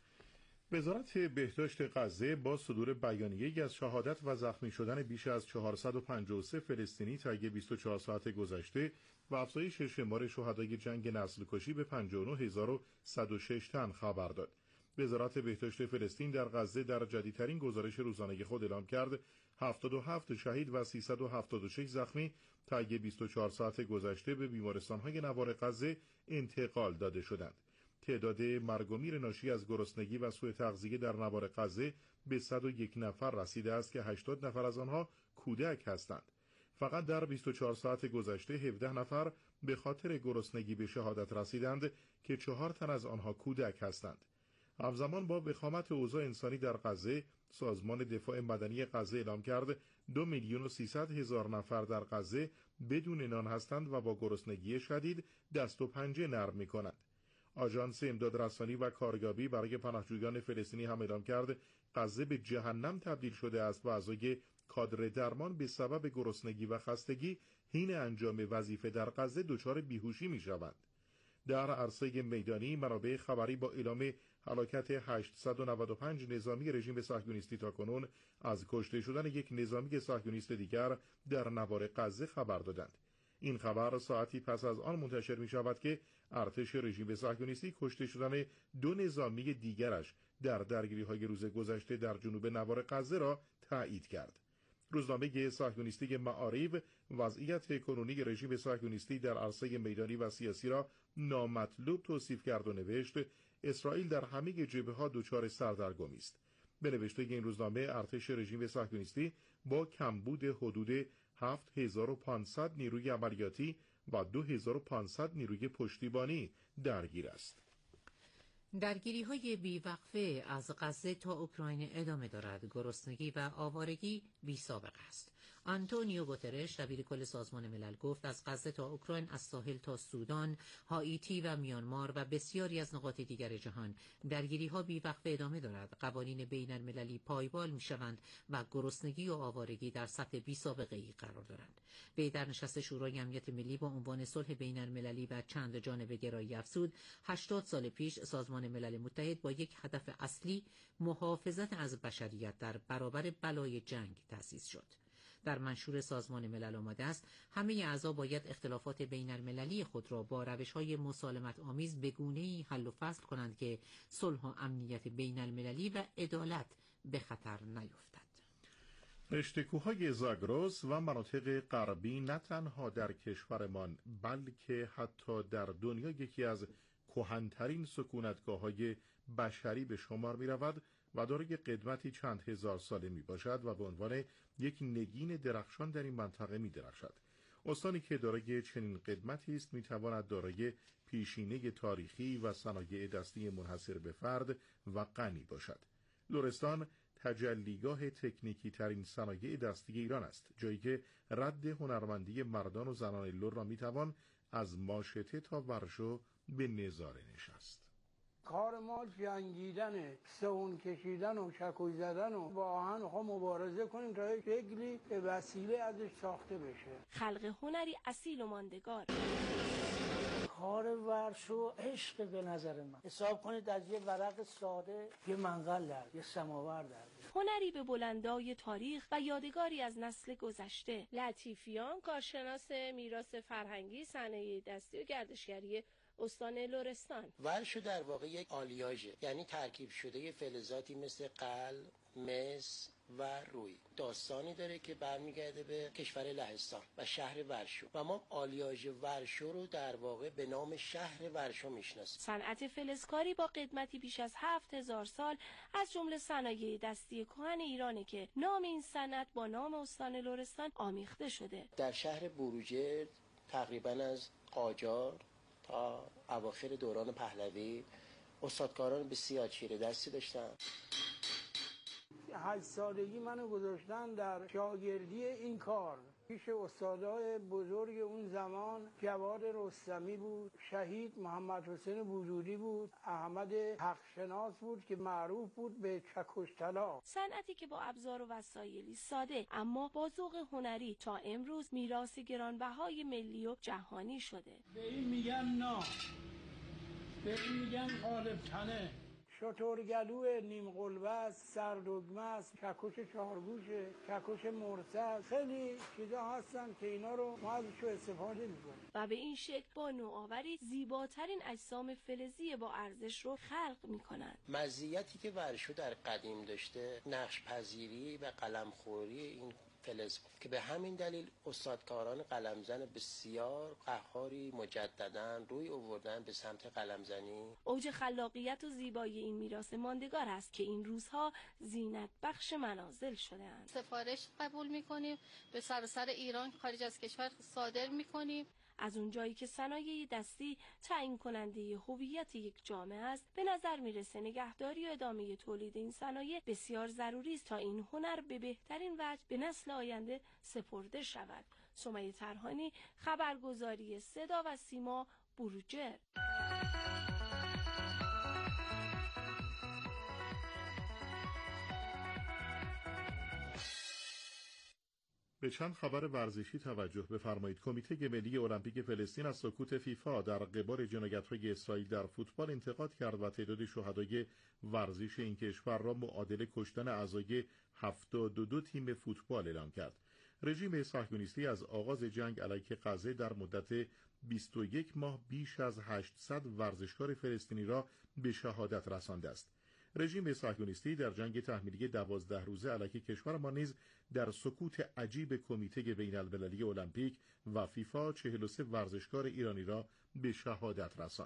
F: وزارت بهداشت غزه با صدور بیانیه‌ای از شهادت و زخمی شدن بیش از چهارصد و پنجاه و سه فلسطینی طی بیست و چهار ساعت گذشته و افزایش شمار شهدای جنگ نسل‌کشی به پنجاه و نه هزار و صد و شش تن خبر داد. وزارت بهداشت فلسطین در غزه در جدیدترین گزارش روزانه خود اعلام کرد هفتاد و هفت شهید و سیصد و هفتاد و شش زخمی طی بیست و چهار ساعت گذشته به بیمارستان‌های نوار غزه انتقال داده شدند. تعداد مرگ و میر ناشی از گرسنگی و سوء تغذیه در نوار غزه به صد و یک نفر رسیده است که هشتاد نفر از آنها کودک هستند. فقط در بیست و چهار ساعت گذشته هفده نفر به خاطر گرسنگی به شهادت رسیدند که چهار تن از آنها کودک هستند. همزمان با وخامت اوضاع انسانی در غزه، سازمان دفاع مدنی غزه اعلام کرد دو میلیون و سیصد هزار نفر در غزه بدون نان هستند و با گرسنگی شدید دست و پنجه نرم می‌کنند. آژانس امداد رسانی و کاریابی برای پناهجویان فلسطینی هم اعلام کرد غزه به جهنم تبدیل شده است و اعضای کادر درمان به سبب گرسنگی و خستگی حین انجام وظیفه در غزه دچار بیهوشی می‌شوند. در عرصه میدانی منابع خبری با اعلام هلاکت هشتصد و نود و پنج نظامی رژیم صهیونیستی تاکنون از کشته شدن یک نظامی صهیونیست دیگر در نوار غزه خبر دادند. این خبر ساعتی پس از آن منتشر می شود که ارتش رژیم صهیونیستی کشته شدن دو نظامی دیگرش در درگیری‌های روز گذشته در جنوب نوار غزه را تایید کرد. روزنامه صهیونیستی معارف وضعیت کنونی رژیم صهیونیستی در عرصه میدانی و سیاسی را نامطلوب توصیف کرد و نوشت اسرائیل در همه جبهه‌ها دچار سردرگمی است. به نوشته این روزنامه ارتش رژیم صهیونیستی با کمبود حدود هفت هزار و پانصد نیروی عملیاتی و دو هزار و پانصد نیروی پشتیبانی درگیر است.
L: درگیری‌های بی‌وقفه از غزه تا اوکراین ادامه دارد. گرسنگی و آوارگی بی‌سابقه است. آنتونیو گوترش دبیر کل سازمان ملل گفت از غزه تا اوکراین، از ساحل تا سودان، هائیتی و میانمار و بسیاری از نقاط دیگر جهان درگیری‌ها بی‌وقفه ادامه دارد. قوانین بین‌المللی پایمال می‌شوند و گرسنگی و آوارگی در سطح بی‌سابقه‌ای قرار دارند. وی در نشست شورای امنیت ملی با عنوان صلح بین‌المللی و چند جانبه گرایی افزود هشتاد سال پیش سازمان ملل متحد با یک هدف اصلی محافظت از بشریت در برابر بلای جنگ تأسیس شد. در منشور سازمان ملل آمده است همه اعضا باید اختلافات بین المللی خود را با روش‌های مسالمت آمیز به گونه‌ای حل و فصل کنند که صلح و امنیت بین المللی و عدالت به خطر نیفتد.
F: رشته‌کوهای زاگرس و مناطق غربی نه تنها در کشورمان بلکه حتی در دنیا یکی از کهن‌ترین سکونتگاه‌های بشری به شمار می‌رود و دارای قدمتی چند هزار ساله میباشد و به عنوان یک نگین درخشان در این منطقه میدرخشد. استانی که دارای چنین قدمتی است میتواند دارای پیشینه تاریخی و صنایع دستی منحصر به فرد و غنی باشد. لرستان تجلیگاه تکنیکی ترین صنایع دستی ایران است، جایی که رد هنرمندی مردان و زنان لر را میتوان از ماشته تا ورشو به نظاره نشست.
W: کار ما جنگیدنه، سون کشیدن و چکوی زدن و با آهن ها مبارزه کنیم تا یک شکلی به وسیله ازش ساخته بشه.
M: خلق هنری اصیل و ماندگار.
B: کار ورشو عشق به نظر من. حساب کنید از یه ورق ساده یه منقل در یه سماور در
M: هنری به بلندای تاریخ و یادگاری از نسل گذشته.
C: لطیفیان کارشناس میراث فرهنگی، صنایع دستی و گردشگری استان لرستان.
G: ورشو در واقع یک آلیاژه، یعنی ترکیب شده فلزاتی مثل قل، مس و روی. داستانی داره که برمیگرده به کشور لهستان و شهر ورشو و ما آلیاژ ورشو رو در واقع به نام شهر ورشو میشناسیم.
M: صنعت فلزکاری با قدمتی بیش از هفت هزار سال از جمله صنایع دستی کهن ایرانه که نام این صنعت با نام استان لرستان آمیخته شده.
G: در شهر بروجرد تقریبا از قاجار تا اواخر دوران پهلوی استادکاران بسیار چیره دستی داشتن.
W: هشت سالگی منو گذاشتن در شاگردی این کار پیش استادای بزرگ اون زمان. جواد رستمی بود، شهید محمد حسین وجودی بود، احمد حقشناس بود که معروف بود به چکشتلا.
M: صنعتی که با ابزار و وسایلی ساده اما با ذوق هنری تا امروز میراث گرانبهای ملی و جهانی شده.
W: به این میگن نام، به این میگن قالب تنه، شترگلو نیم قلبه است، سردگمه است، چکش چهارگوشه، چکش مرصع، خیلی چیزا هستن که اینا رو ما ازشو استفاده میکنیم
M: و به این شکل با نوآوری زیباترین اجسام فلزی با ارزش رو خلق میکنن.
G: مزیتی که ورشو در قدیم داشته نقش پذیری و قلمخوری این فلز که به همین دلیل استادکاران قلمزن بسیار قهاری مجدداً روی آوردن به سمت قلمزنی.
M: اوج خلاقیت و زیبایی این میراث ماندگار است که این روزها زینت بخش منازل شده‌اند.
C: سفارش قبول می‌کنیم، به سراسر ایران خارج از کشور صادر می‌کنیم.
M: از اونجایی که صنایع دستی تعیین کننده هویت یک جامعه است، به نظر میرسه نگهداری و ادامه تولید این صنایع بسیار ضروری است تا این هنر به بهترین وجه به نسل آینده سپرده شود. سمیه ترهانی، خبرگزاری صدا و سیما، بروجرد.
F: به چند خبر ورزشی توجه بفرمایید. کمیته ملی المپیک فلسطین از سکوت فیفا در قبال جنایت‌های اسرائیل در فوتبال انتقاد کرد و تعداد شهدای ورزش این کشور را معادل کشتن اعضای هفتاد و دو تیم فوتبال اعلام کرد. رژیم صهیونیستی از آغاز جنگ علیه غزه در مدت بیست و یک ماه بیش از هشتصد ورزشکار فلسطینی را به شهادت رسانده است. رژیم صهیونیستی در جنگ تحمیلی دوازده روزه علیه کشور ما نیز در سکوت عجیب کمیته بین‌المللی المپیک و فیفا چهل و سه ورزشکار ایرانی را به شهادت رساند.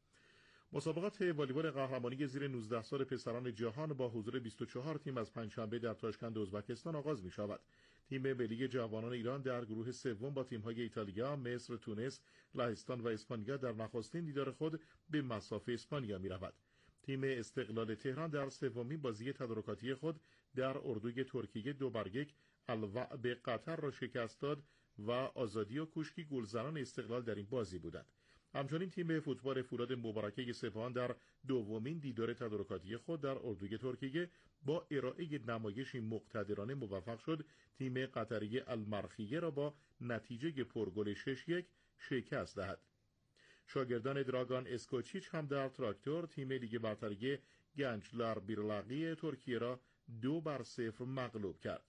F: مسابقات والیبال قهرمانی زیر نوزده سال پسران جهان با حضور بیست و چهار تیم از پنجشنبه در تاشکند ازبکستان آغاز می شود. تیم ملی جوانان ایران در گروه سوم با تیم‌های ایتالیا، مصر، تونس، لهستان و اسپانیا در نخستین دیدار خود به مصاف اسپانیا می رود. تیم استقلال تهران در سومین بازی تدارکاتی خود در اردوی ترکیه دو بر یک الوعد قطر را شکست داد و آزادی و کوشکی گلزنان استقلال در این بازی بودند. همچنین تیم فوتبال فولاد مبارکه سپاهان در دومین دیدار تدارکاتی خود در اردوی ترکیه با ارائه نمایشی مقتدرانه موفق شد تیم قطری المرخیه را با نتیجه پرگل شش یک شکست دهد. شاگردان دراگان اسکوچیچ هم در تراکتور تیم لیگ برتری گنجلار بیرلاقی ترکیه را دو بر صفر مغلوب کرد.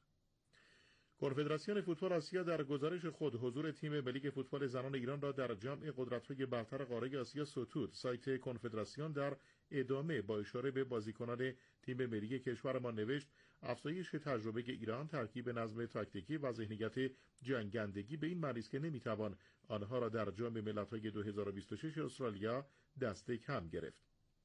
F: کنفدراسیون فوتبال آسیا در گزارش خود حضور تیم ملی فوتبال زنان ایران را در جمع قدرت‌های برتر قاره آسیا ستود. سایت کنفدراسیون در ادامه با اشاره به بازیکنان تیم ملی کشورمان نوشت افزایش تجربه ایران، ترکیب نظم تاکتیکی و ذهنیت جنگندگی به این معنی است که نمیتوان آنها را در جام ملت‌های دو هزار و بیست و شش استرالیا دست کم گرفت.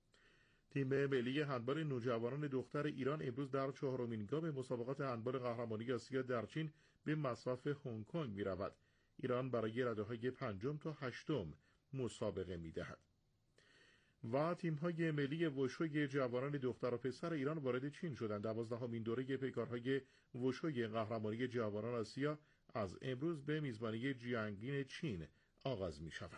F: تیم ملی هندبال نوجوانان دختر ایران امروز در چهارمین گام مسابقات هندبال قهرمانی آسیا در چین به مصاف هنگ کنگ می‌رود. ایران برای رده‌های پنجم تا هشتم مسابقه می‌دهد. و تیم‌های ملی وشوی جوانان دختر و پسر ایران وارد چین شدند. دوازدهمین دوره پیکارهای وشوی قهرمانی جوانان آسیا از امروز به میزبانی جیانگین چین آغاز می‌شود.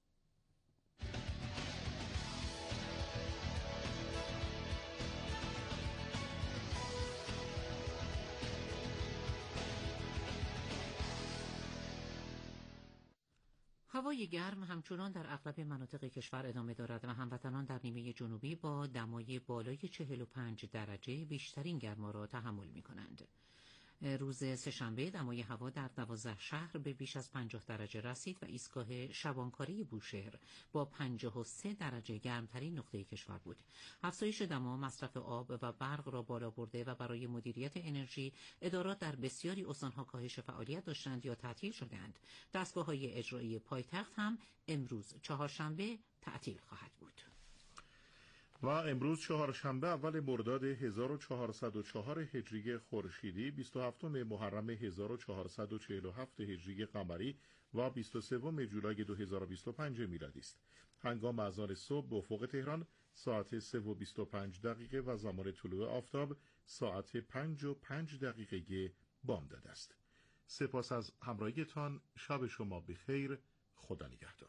L: هوای گرم همچنان در اغلب مناطق کشور ادامه دارد و هموطنان در نیمه جنوبی با دمای بالای چهل و پنج درجه بیشترین گرما را تحمل می کنند. روز سه‌شنبه دمای هوا در دوازده شهر به بیش از پنجاه درجه رسید و ایستگاه شبانکاری بوشهر با پنجاه و سه درجه گرمترین نقطه کشور بود. افزایش دما مصرف آب و برق را بالا برده و برای مدیریت انرژی ادارات در بسیاری استانها کاهش فعالیت داشتند یا تعطیل شدند. دستگاه‌های اجرایی پایتخت هم امروز چهارشنبه تعطیل خواهد بود.
F: و امروز چهارشنبه اول مرداد هزار و چهارصد و چهار هجری خورشیدی، بیست و هفتم محرم هزار و چهارصد و چهل و هفت هجری قمری و بیست و سوم جولای دو هزار و بیست و پنج میلادی است. هنگام اذان صبح به افق تهران ساعت سه و بیست و پنج دقیقه و زمان طلوع آفتاب ساعت پنج و پنج دقیقه بامداد است. سپاس از همراهیتان. شب شما بخیر. خدا نگهدار.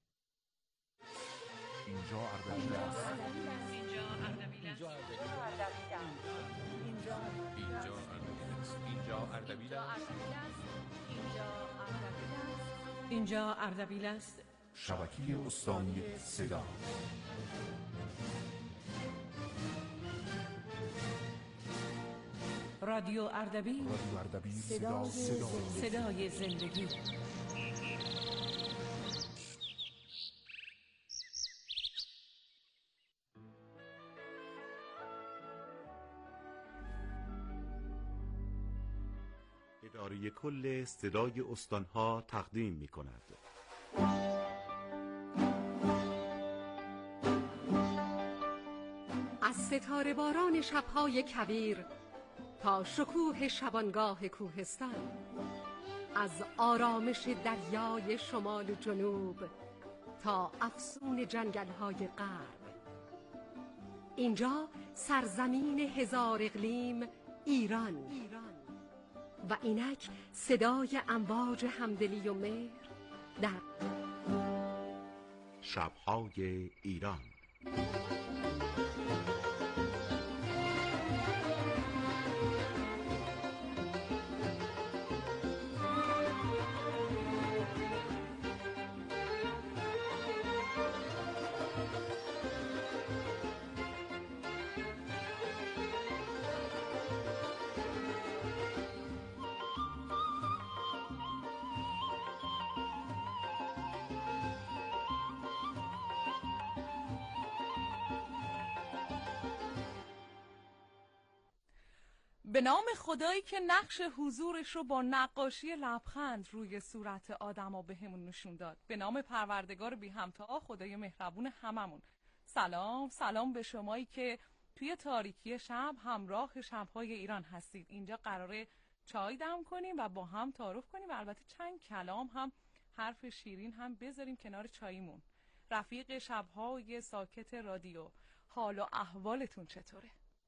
E: اینجا اردبیل است.
H: اینجا اردبیل است.
E: اینجا اردبیل است. اینجا اردبیل است.
H: اینجا اردبیل است.
E: شبکه استانی صدا.
H: رادیو اردبیل.
E: رادیو اردبیل
H: صدا صدای زندگی.
I: اداره کل صدای استانها تقدیم می کند.
J: از ستاره باران شبهای کویر تا شکوه شبانگاه کوهستان، از آرامش دریای شمال و جنوب تا افسون جنگل‌های غرب، اینجا سرزمین هزار اقلیم ایران و اینک صدای امواج همدلی و مهر در
I: شب‌های ایران.
K: به نام خدایی که نقش حضورش رو با نقاشی لبخند روی صورت آدما بهمون نشون داد. به نام پروردگار بی همتا، خدای مهربون هممون. سلام، سلام به شمایی که توی تاریکی شب همراه شب‌های ایران هستید. اینجا قراره چای دم کنیم و با هم تعارف کنیم و البته چند کلام هم، حرف شیرین هم بذاریم کنار چاییمون. رفیق شب‌های ساکت رادیو، حال و احوالتون چطوره؟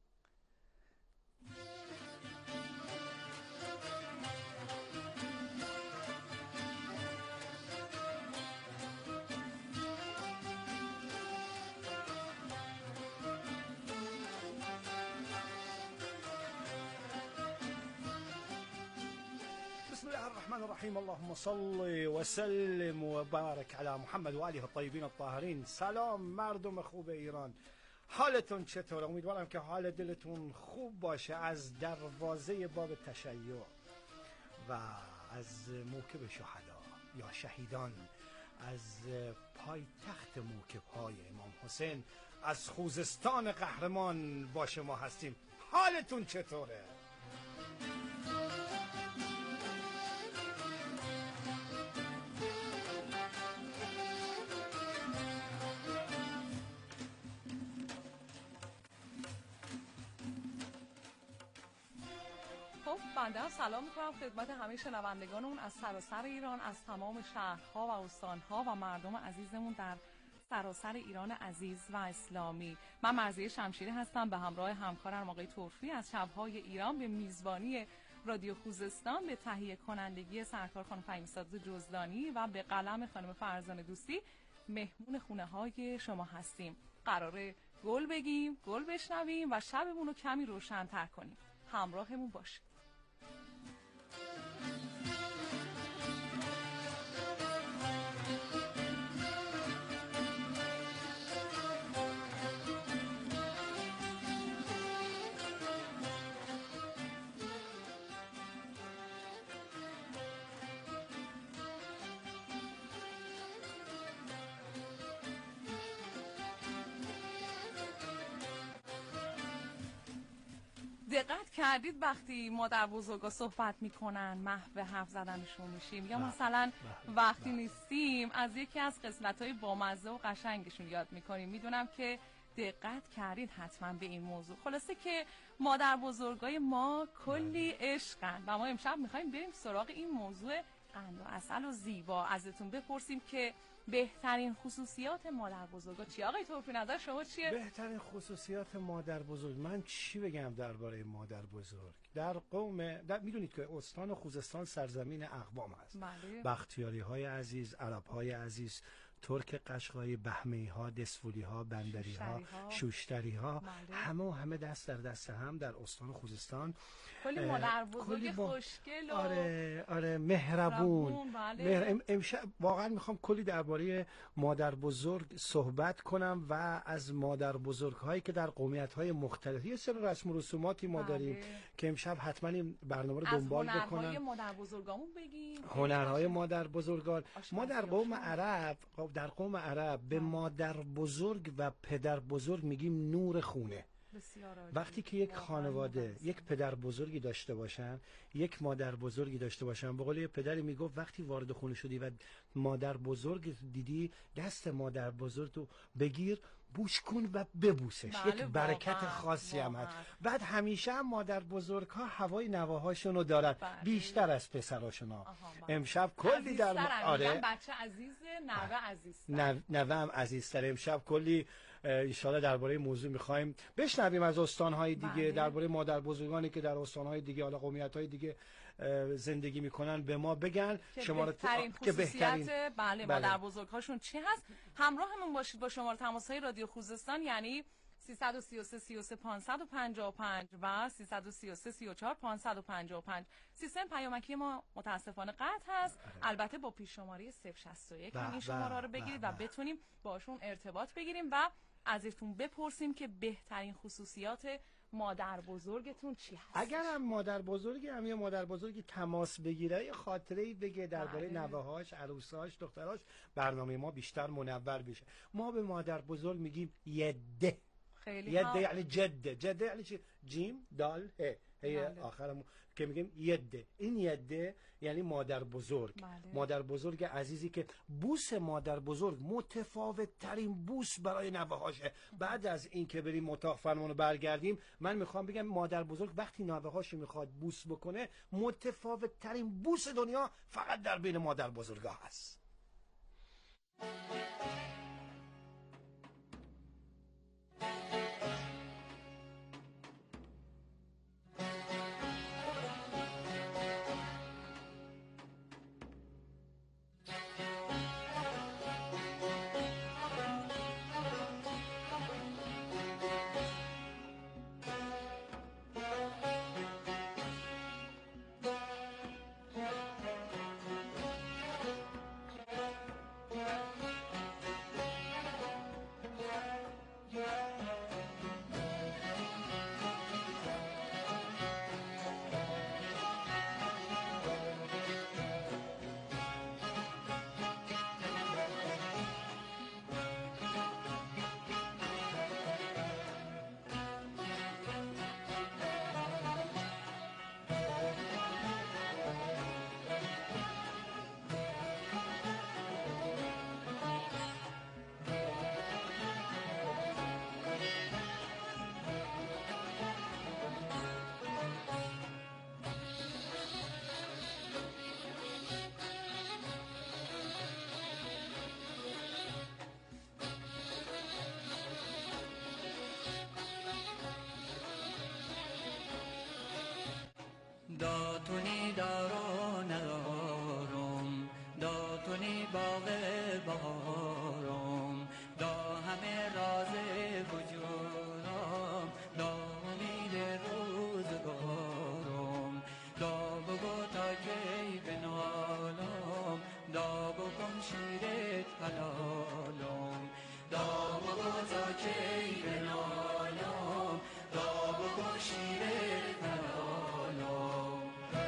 Y: بسم الله الرحمن الرحیم. اللهم صل و سلم و بارک علی محمد و آله الطیبین الطاهرین. سلام مردم خوب ایران، حالتون چطوره؟ امیدوارم که حال دلتون خوب باشه. از دروازه باب تشیع و از موکب شهدا یا شهیدان، از پایتخت موکب های امام حسین، از خوزستان قهرمان با شما هستیم. حالتون چطوره؟
K: سلام. بنده هم سلام میکنم خدمت همه شنوندگانمون از سراسر ایران، از تمام شهرها و استانها و مردم عزیزمون در سراسر ایران عزیز و اسلامی. من مرضیه شمشیری هستم به همراه همکارم آقای طرفی از شب‌های ایران به میزبانی رادیو خوزستان، به تهیه کنندگی سرکار خانم فهیم‌ساز جزدانی و به قلم خانم فرزانه دوستی مهمون خونه های شما هستیم. قراره گل بگیم، گل بشنویم و شبمون رو کمی روشن‌تر کنیم. همراهمون باشید. دقت کردید وقتی مادر بزرگا صحبت میکنن محو حرف زدنشون میشیم، یا مثلا وقتی نیستیم از یکی از قسمت‌های بامزه و قشنگشون یاد میکنیم. میدونم که دقت کردید حتما به این موضوع. خلاصه که مادر بزرگای ما کلی عشقن و ما امشب میخوایم بریم سراغ این موضوع قند و عسل و زیبا. ازتون بپرسیم که بهترین خصوصیات مادر بزرگا چی؟ آقای طرفی نظر شما چیه؟
Y: بهترین خصوصیات مادر بزرگ، من چی بگم درباره مادر بزرگ؟ در قوم در میدونید که استان خوزستان سرزمین اقوام هست.
K: بله.
Y: بختیاری های عزیز، عرب های عزیز، ترک قشقایی، بهمه‌ای ها، دسفولی ها، بندری ها، شوشتری ها، بله. همه همه دست در دست هم در استان خوزستان.
K: کلی مادر بزرگ خوشگل و
Y: آره آره مهربون.
K: بله.
Y: مهر... امشب واقعا میخوام کلی درباره مادر بزرگ صحبت کنم و از مادر بزرگ هایی که در قومیت های مختلف یه سری رسم و رسوماتی ما داریم بله. که امشب حتما این برنامه رو دنبال بکنم. از
K: هنرهای مادر بزرگامون بگیم.
Y: هنرهای مادر بزرگان. ما در قوم عرب در قوم عرب به مادر بزرگ و پدر بزرگ میگیم نور خونه. وقتی که یک خانواده یک پدر بزرگی داشته باشن، یک مادر بزرگی داشته باشن، به قول یه پدری میگفت وقتی وارد خونه شدی و مادر بزرگ دیدی، دست مادر بزرگ رو بگیر، بوش کن و ببوسش. بله، یک برکت واقعا. خاصی هم هست. بعد همیشه هم مادر بزرگ ها هوای نواهاشون رو دارن بله. بیشتر از پسراشون ها. امشب کلی در م...
K: آره بچه عزیز، نوه عزیز،
Y: نوه هم عزیزتر. امشب کلی انشالله درباره موضوع میخوایم بشنویم از استانهای دیگه بله. درباره مادر بزرگانی که در استانهای دیگه، حالا قومیت‌های دیگه زندگی میکنن به ما بگن
K: شماره بهترین ت... خصوصیت بله, بله مادر بزرگهاشون چی هست. همراهمون باشید با شماره تماس‌های رادیو خوزستان، یعنی سیصد و سی و سه سی و سه پانصد و پنجاه و پنج و سیصد و سی و سه سی و چهار پانصد و پنجاه و پنج. سیستم پیامکی ما متاسفانه قطع هست، البته با پیش شماره صفر شصت و یک این شماره رو بگیرید و بتونیم باشون ارتباط بگیریم و ازتون بپرسیم که بهترین خصوصیات مادر بزرگتون چی هست.
Y: اگر هم مادر بزرگی هم یا مادر بزرگی تماس بگیره، یه خاطره‌ای بگه درباره نوه‌هاش، عروساش، دختراش، برنامه ما بیشتر منور بشه. ما به مادر بزرگ میگیم یده.
K: خیلی
Y: یده یعنی جده. جده یعنی چی؟ جیم دال ه هی آخرمون که میگیم یده. این یده یعنی مادر بزرگ.
K: بله.
Y: مادر بزرگ عزیزی که بوس مادر بزرگ متفاوت ترین بوس برای نوه‌هاشه. بعد از این که بریم اتاق فرمانو برگردیم، من میخوام بگم مادر بزرگ وقتی نوه‌هاشو میخواد بوس بکنه، متفاوت ترین بوس دنیا فقط در بین مادر بزرگا هست.
N: بهارم، دا همه راز وجودم، دا امید روزگارم، دا بگو تا کی بنالم، دا بکن شیرت حلالم، دا بگو تا کی بنالم، دا بکن شیرت حلالم.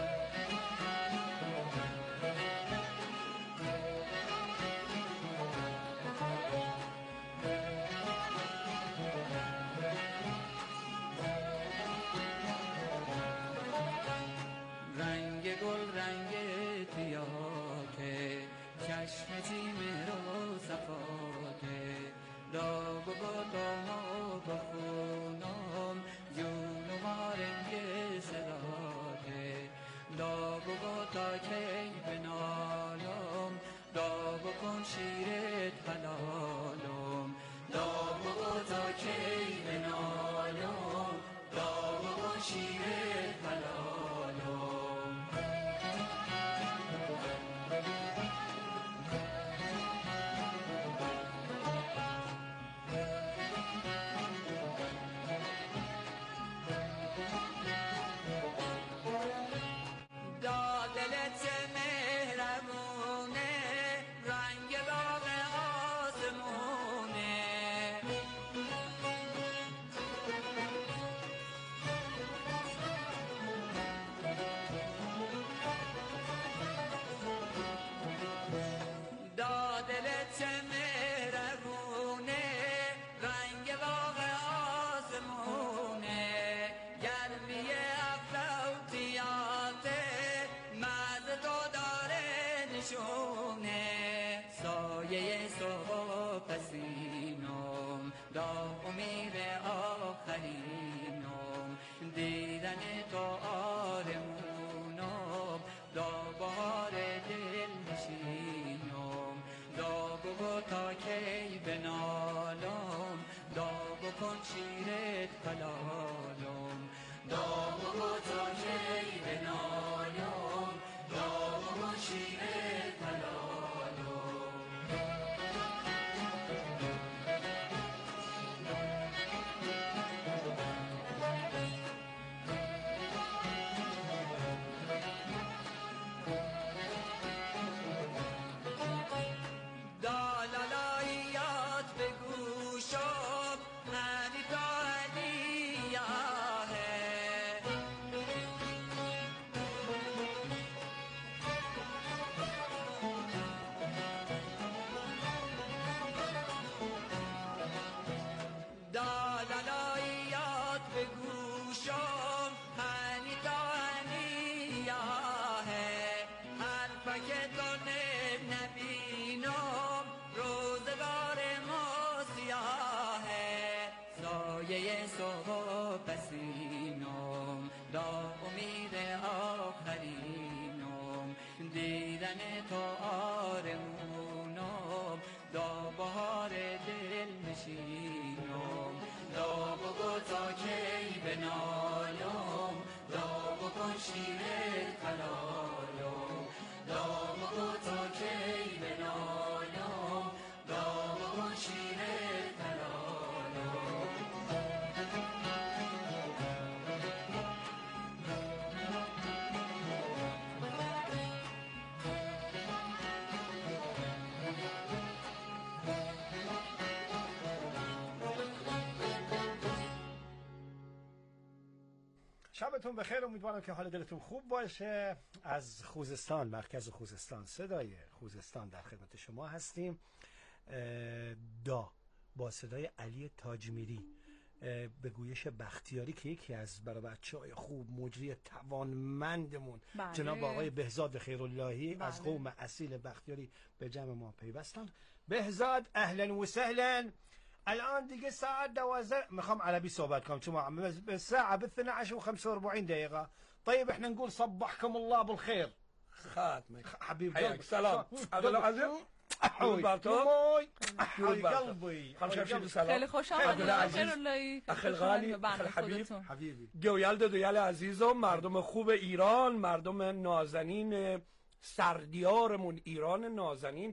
N: رنگ گل رنگ تیاکه، چشم تیمه رو صفاکه، دا بگو داما بخونم، جون و مارنگ سراکه، دا بگو تا کی بنالم، دا بکن شیرت حلالم، دا بگو تا کی بنالم، دا بکن شیرت حلالم. سایه صبح پسینم، دا امید آخرینم، دیدن تو آرمونم، دا بهار دل نشینم، دا بگو تا کی بنالم، دا بکن شیرت حلالم، دا بگو تا کی بنالم، دا بکن شیرت حلالم. صبح پسینم، دا امید آخرینم، دیدن تو آرمونم، دا بهار دل نشینم، دا بگو تا کی بنالم، دا بکن شیرت حلالم، دا بگو تا کی بنالم، دا بکن شیرت حلالم.
Y: شبتون بخیر، امیدوارم که حال دلتون خوب باشه. از خوزستان، مرکز خوزستان، صدای خوزستان در خدمت شما هستیم. دا با صدای علی تاجمیری به گویش بختیاری که یکی از برای بچه‌های خوب مجری توانمندمون بله. جناب آقای بهزاد خیراللهی بله. از قوم اصیل بختیاری به جمع ما پیوستن. بهزاد اهلا و سهلا. الان دیگه ساعت دوازده، میخوام عربي صحبت کنم چون الساعة باثنى عشر وخمسة وأربعين دقيقة. طيب احنا نقول صبحكم الله بالخير. خاتمك حبيب قلبي. سلام. عبد العزيز. حبيب قلبي.
K: خیلی خوش آمدید خیراللهی.
O: اخی الغالی، اخی الحبیب. حبیبی. گویل دویل عزیزم، مردم خوب ایران، مردم نازنین سردیارمون ایران نازنین،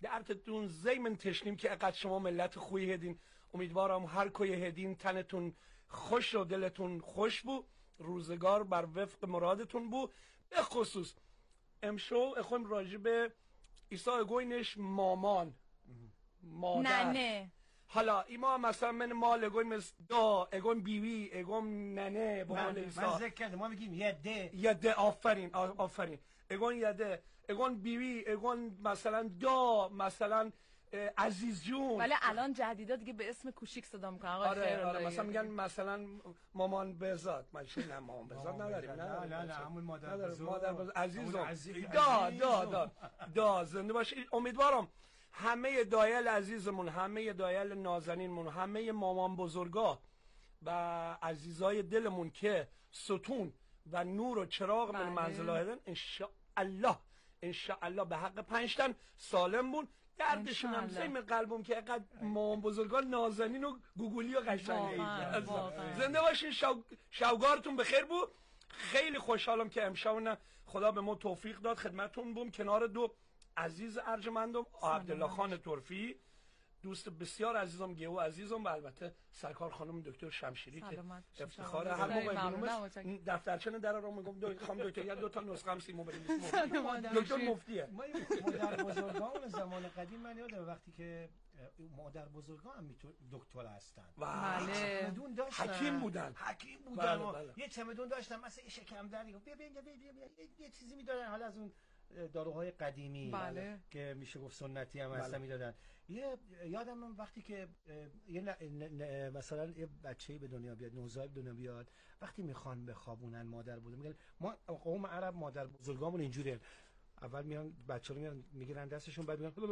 O: درتتون زیمن تشنیم که اقدر شما ملت خویی هدین. امیدوارم هر کوی هدین تنتون خوش و دلتون خوش بو، روزگار بر وفق مرادتون بو. به خصوص امشو اخویم راجع به عیسی گوینش مامان مادر
K: ننه.
O: حالا ایما مثلا من مال اگویم مثل دا اگویم بیوی اگویم ننه به قول عیسی
Y: من ذکر کردم ما میگیم یده
O: یده. آفرین آفرین. اگویم یده اگویم بیوی اگویم مثلا دا مثلا عزیز جون.
K: ولی الان جدیدا دیگه به اسم کوچیک صدا میکنن.
O: آره آره مثلا میگن مثلا مامان بزاد. من چه نه مامان بزاد نداریم.
Y: نه نه نه همون مادر بزرگ.
O: مادر بزرگ عزیزم. دا دا دا دا زنده باش. امیدوارم همه دایل عزیزمون، همه دایل نازنینمون، همه مامان بزرگا و عزیزای دلمون که ستون و نور و چراغ من منزل هدن انشاءالله انشاءالله به حق پنجتن سالم بون. دردشون هم سیم قلبم که اقدر مامان بزرگان نازنین و گوگولی و قشنگه. زنده باشین. شو... شوگارتون بخیر بود. خیلی خوشحالم که امشب خدا به ما توفیق داد خدمتون بوم کنار دو عزیز ارجمندم، عبدالله خان طرفی، دوست بسیار عزیزم گیو عزیزم، و البته سرکار خانم دکتر شمشیری که افتخار هر موقع بینومش دفترچه در رو میگم دو خانم دکتر یا دو تا نسخه هم سیمو بریم دکتر مفتیه.
Y: ما مادر بزرگان زمان قدیم من یادم وقتی که مادر بزرگان هم دکتر هستن.
O: بله.
Y: چمدون داشتن.
O: حکیم بودن.
Y: حکیم بودن. بله بله. یه چمدون داشتن مثلا شکم دری. بیا بیا بیا یه چیزی میدادن حالا از اون داروهای قدیمی
K: بله.
Y: که میشه گفت سنتی هم هستن. بله. میدادن. یه یادم من وقتی که یه ن... ن... مثلا یه بچه‌ای به دنیا بیاد، نوزاد به دنیا بیاد، وقتی میخوان بخوابونن مادر بزرگ میگن ما قوم عرب مادر بزرگامون اینجوریه. اول میان بچه‌ها رو میان میگیرن دستشون، بعد میگن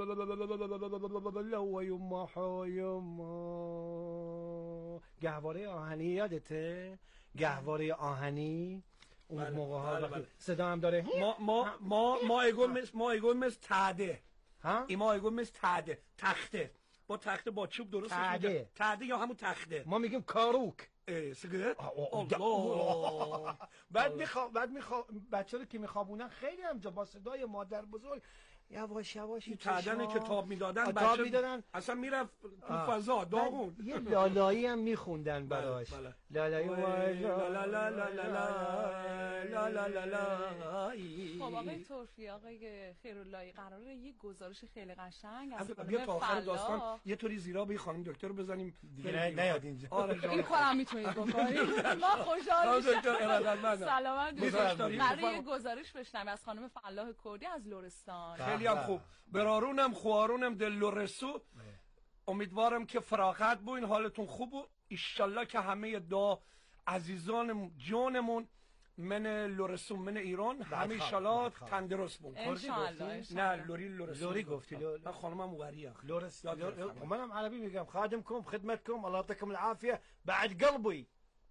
Y: گهواره آهنی یادته؟ گهواره آهنی اون بله، موقع ها بله، بله. صدا هم داره.
O: ما ما ما ما ایگون مثل ما ایگون مثل تعده. ها؟ ما ایگون مثل تعده، تخته. با تخته با چوب درست
Y: تعده.
O: تعده یا همون تخته.
Y: ما میگیم کاروک.
O: سیگرت؟
Y: الله. بعد میخوام بعد میخوام بچه‌ها که میخوابونن خیلی هم با صدای مادر بزرگ یواش یواش
O: تعدن کتاب میدادن،
Y: بچه میدادن
O: اصلا میرفت تو فضا داغون.
Y: یه لالایی هم میخوندن براش. لالایی
O: لا لا لا لا لا لا لا لا.
K: خب آقای طرفی، آقای خیراللهی قراره یه گزارش خیلی قشنگ از
O: بیا تا آخر داستان یه طوری زیرا به خانم دکتر رو بزنیم
Y: دیگه نیاد اینجا.
K: این کارم میتونید بکنید. ما خوشحال میشم. سلامت باشید. قراره یه گزارش بشنویم از خانم فلاح کردی از لرستان.
O: خیلی هم خوب. برارونم خوارونم دل لرسو. امیدوارم که فراغت بوین، حالتون خوب بود. ایشالله که همه دعا عزیزان جانمون من لرسو من ایران همه ایشالله تندرست بون. نه لوری لرسو
Y: لوری گفتی.
O: من خانمم وریه
Y: لورس. منم عربی میگم خادمكم خدمتكم الله يعطيكم العافيه بعد قلبي.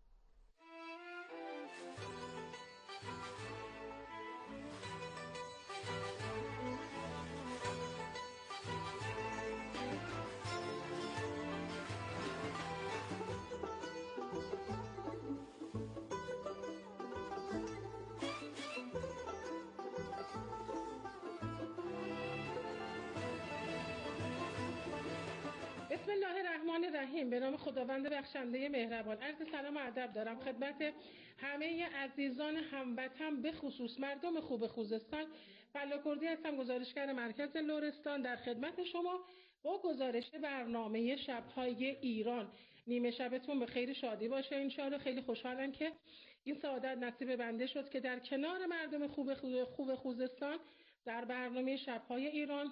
P: بسم الله الرحمن الرحیم. به نام خداوند بخشنده مهربان. عرض سلام و ادب دارم خدمت همه عزیزان هموطن، به خصوص مردم خوب خوزستان. فلاح کردی هستم، گزارشگر مرکز لرستان، در خدمت شما با گزارش برنامه شب‌های ایران. نیمه شبتون به خیر شادی باشه انشاءالله. خیلی خوشحالم که این سعادت نصیب بنده شد که در کنار مردم خوب خوب خوزستان در برنامه شب‌های ایران